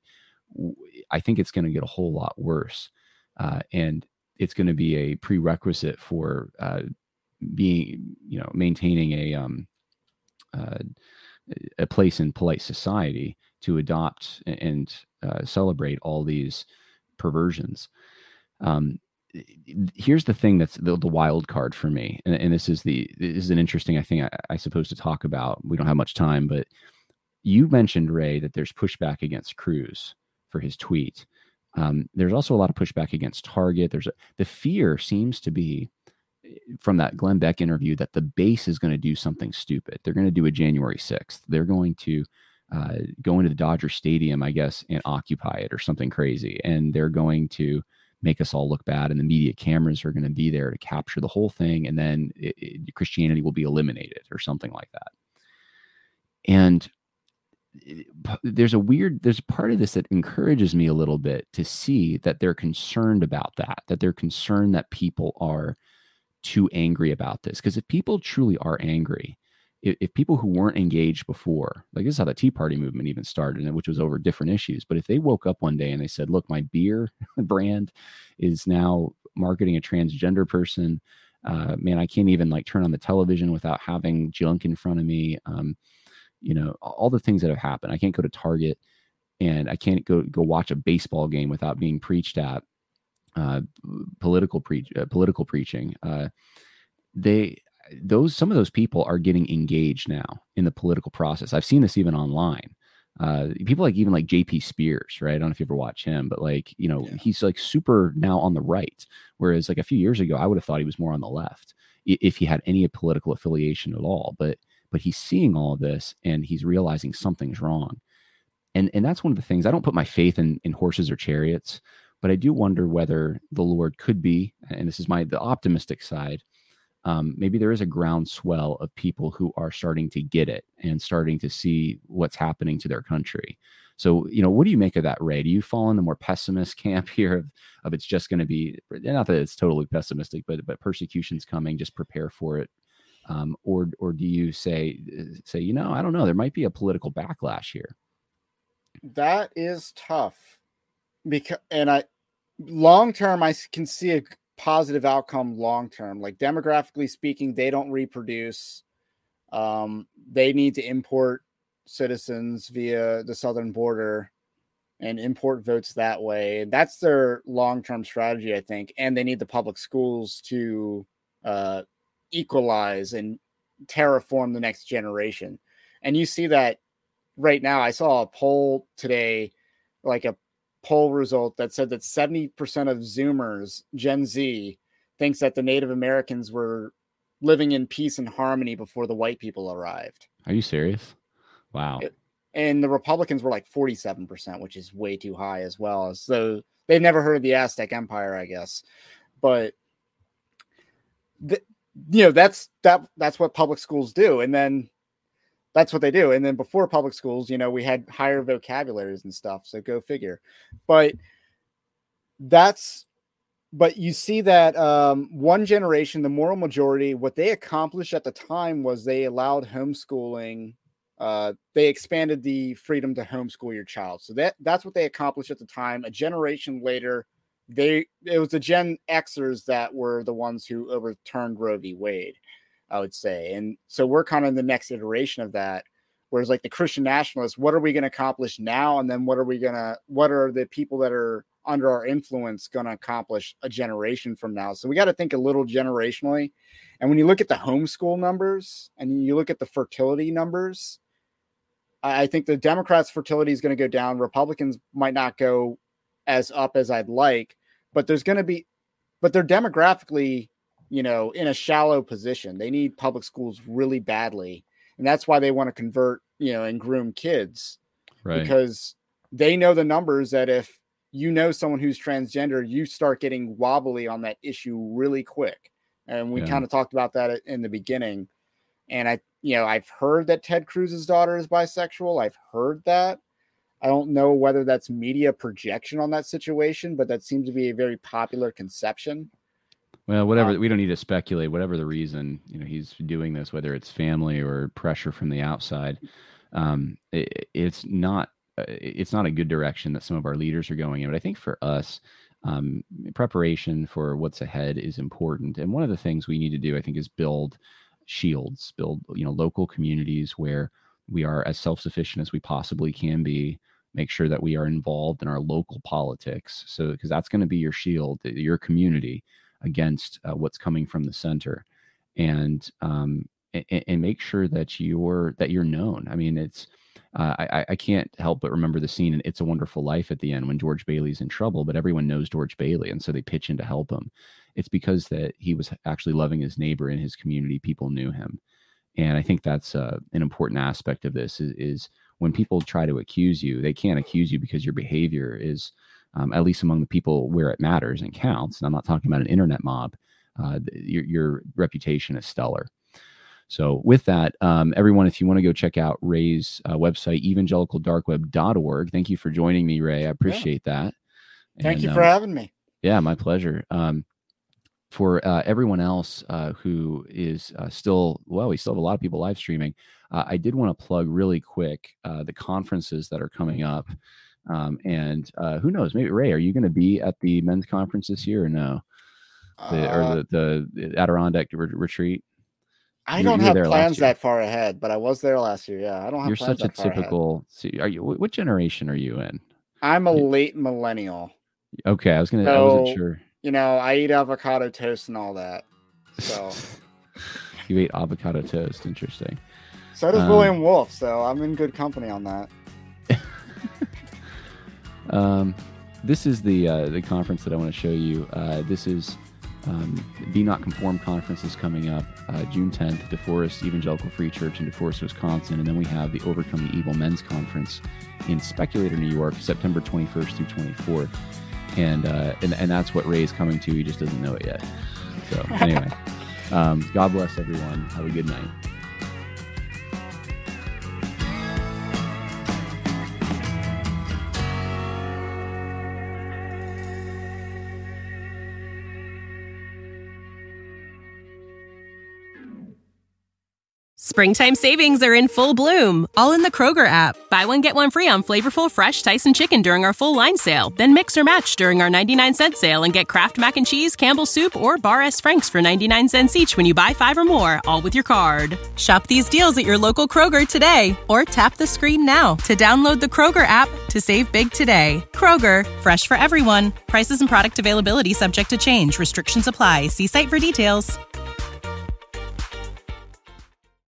I think it's going to get a whole lot worse, uh, and it's going to be a prerequisite for uh, being, you know, maintaining a um, uh, a place in polite society to adopt and uh, celebrate all these perversions. Um, here's the thing that's the, the wild card for me, and, and this is the this is an interesting, I think, I, I suppose to talk about. We don't have much time, but you mentioned, Ray, that there's pushback against Cruz for his tweet. Um, there's also a lot of pushback against Target. There's a, the fear seems to be from that Glenn Beck interview that the base is going to do something stupid. They're going to do a January sixth. They're going to uh, go into the Dodger Stadium, I guess, and occupy it or something crazy. And they're going to make us all look bad. And the media cameras are going to be there to capture the whole thing. And then it, it, Christianity will be eliminated or something like that. And there's a weird, there's a part of this that encourages me a little bit to see that they're concerned about that, that they're concerned that people are too angry about this. Because if people truly are angry, if, if people who weren't engaged before, like this is how the Tea Party movement even started, which was over different issues. But if they woke up one day and they said, look, my beer brand is now marketing a transgender person, uh, man, I can't even like turn on the television without having junk in front of me. Um, you know, all the things that have happened. I can't go to Target and I can't go, go watch a baseball game without being preached at, uh, political preach, uh, political preaching. Uh, they, those, some of those people are getting engaged now in the political process. I've seen this even online. Uh, people like, even like J P Spears, right? I don't know if you ever watch him, but like, you know, yeah. he's like super now on the right. Whereas like a few years ago, I would have thought he was more on the left if he had any political affiliation at all. But But he's seeing all of this and he's realizing something's wrong. And and that's one of the things. I don't put my faith in, in horses or chariots, but I do wonder whether the Lord could be, and this is my the optimistic side, um, maybe there is a groundswell of people who are starting to get it and starting to see what's happening to their country. So, you know, what do you make of that, Ray? Do you fall in the more pessimist camp here of, of it's just going to be, not that it's totally pessimistic, but but persecution's coming, just prepare for it? Um, or or do you say say you know I don't know, there might be a political backlash here? That is tough because and I long term I can see a positive outcome long term. Like demographically speaking, they don't reproduce. Um, they need to import citizens via the southern border and import votes that way. That's their long term strategy, I think. And they need the public schools to uh, equalize and terraform the next generation. And you see that right now. I saw a poll today, like a poll result that said that seventy percent of Zoomers, Gen Z, thinks that the Native Americans were living in peace and harmony before the white people arrived. Are you serious? Wow. It, and the Republicans were like forty-seven percent, which is way too high as well. So they've never heard of the Aztec Empire, I guess. But the, you know, that's that that's what public schools do. And then that's what they do. And then before public schools, you know, we had higher vocabularies and stuff. So go figure. But that's but you see that um, one generation, the moral majority, what they accomplished at the time was they allowed homeschooling. Uh, they expanded the freedom to homeschool your child. So that that's what they accomplished at the time. A generation later, they it was the Gen Xers that were the ones who overturned Roe v. Wade, I would say. And so we're kind of in the next iteration of that. Whereas like the Christian nationalists, what are we going to accomplish now? And then what are we going to, what are the people that are under our influence going to accomplish a generation from now? So we got to think a little generationally. And when you look at the homeschool numbers and you look at the fertility numbers, I think the Democrats' fertility is going to go down. Republicans might not go as up as I'd like, but there's going to be, but they're demographically, you know, in a shallow position. They need public schools really badly. And that's why they want to convert, you know, and groom kids, right? Because they know the numbers that if you know someone who's transgender, you start getting wobbly on that issue really quick. And we yeah. kind of talked about that in the beginning. And I, you know, I've heard that Ted Cruz's daughter is bisexual. I've heard that. I don't know whether that's media projection on that situation, but that seems to be a very popular conception. Well, whatever, um, we don't need to speculate, whatever the reason, you know, he's doing this, whether it's family or pressure from the outside. Um, it, it's not, it's not a good direction that some of our leaders are going in. But I think for us, um, preparation for what's ahead is important. And one of the things we need to do, I think, is build shields, build, you know, local communities where we are as self-sufficient as we possibly can be. make sure that we are involved in our local politics. So, because that's going to be your shield, your community against uh, what's coming from the center, and, um, and and make sure that you're that you're known. I mean, it's uh, I I can't help but remember the scene in It's a Wonderful Life at the end when George Bailey's in trouble, but everyone knows George Bailey, and so they pitch in to help him. It's because that he was actually loving his neighbor in his community. People knew him. And I think that's uh, an important aspect of this is, is when people try to accuse you, they can't accuse you because your behavior is, um, at least among the people where it matters and counts. And I'm not talking about an internet mob. Uh, your, your reputation is stellar. So with that, um, everyone, if you want to go check out Ray's uh, website, evangelical dark web dot org. Thank you for joining me, Ray. I appreciate yeah. that. Thank and, you for um, having me. Yeah, my pleasure. Um, For uh, everyone else uh, who is uh, still, well, we still have a lot of people live streaming. Uh, I did want to plug really quick uh, the conferences that are coming up. Um, and uh, who knows, maybe Ray, are you going to be at the men's conference this year or no? The, uh, or the, the Adirondack re- retreat? I don't have plans that far ahead, but I was there last year. Yeah, I don't have You're plans such that a typical, see, are you, what generation are you in? I'm a late millennial. Okay, I was going to, so, I wasn't sure. You know, I eat avocado toast and all that. So you ate avocado toast. Interesting. So does um, William Wolf. So I'm in good company on that. um, this is the uh, the conference that I want to show you. Uh, this is um, Be Not Conformed conference is coming up uh, June tenth, DeForest Evangelical Free Church in DeForest, Wisconsin, and then we have the Overcome the Evil Men's Conference in Speculator, New York, September twenty-first through twenty-fourth. And, uh, and and that's what Ray is coming to. He just doesn't know it yet. So anyway, um, God bless everyone. Have a good night. Springtime savings are in full bloom, all in the Kroger app. Buy one, get one free on flavorful, fresh Tyson chicken during our full line sale. Then mix or match during our ninety-nine cent sale and get Kraft Mac and Cheese, Campbell's Soup, or Bar S. Frank's for ninety-nine cents each when you buy five or more, all with your card. Shop these deals at your local Kroger today, or tap the screen now to download the Kroger app to save big today. Kroger, fresh for everyone. Prices and product availability subject to change. Restrictions apply. See site for details.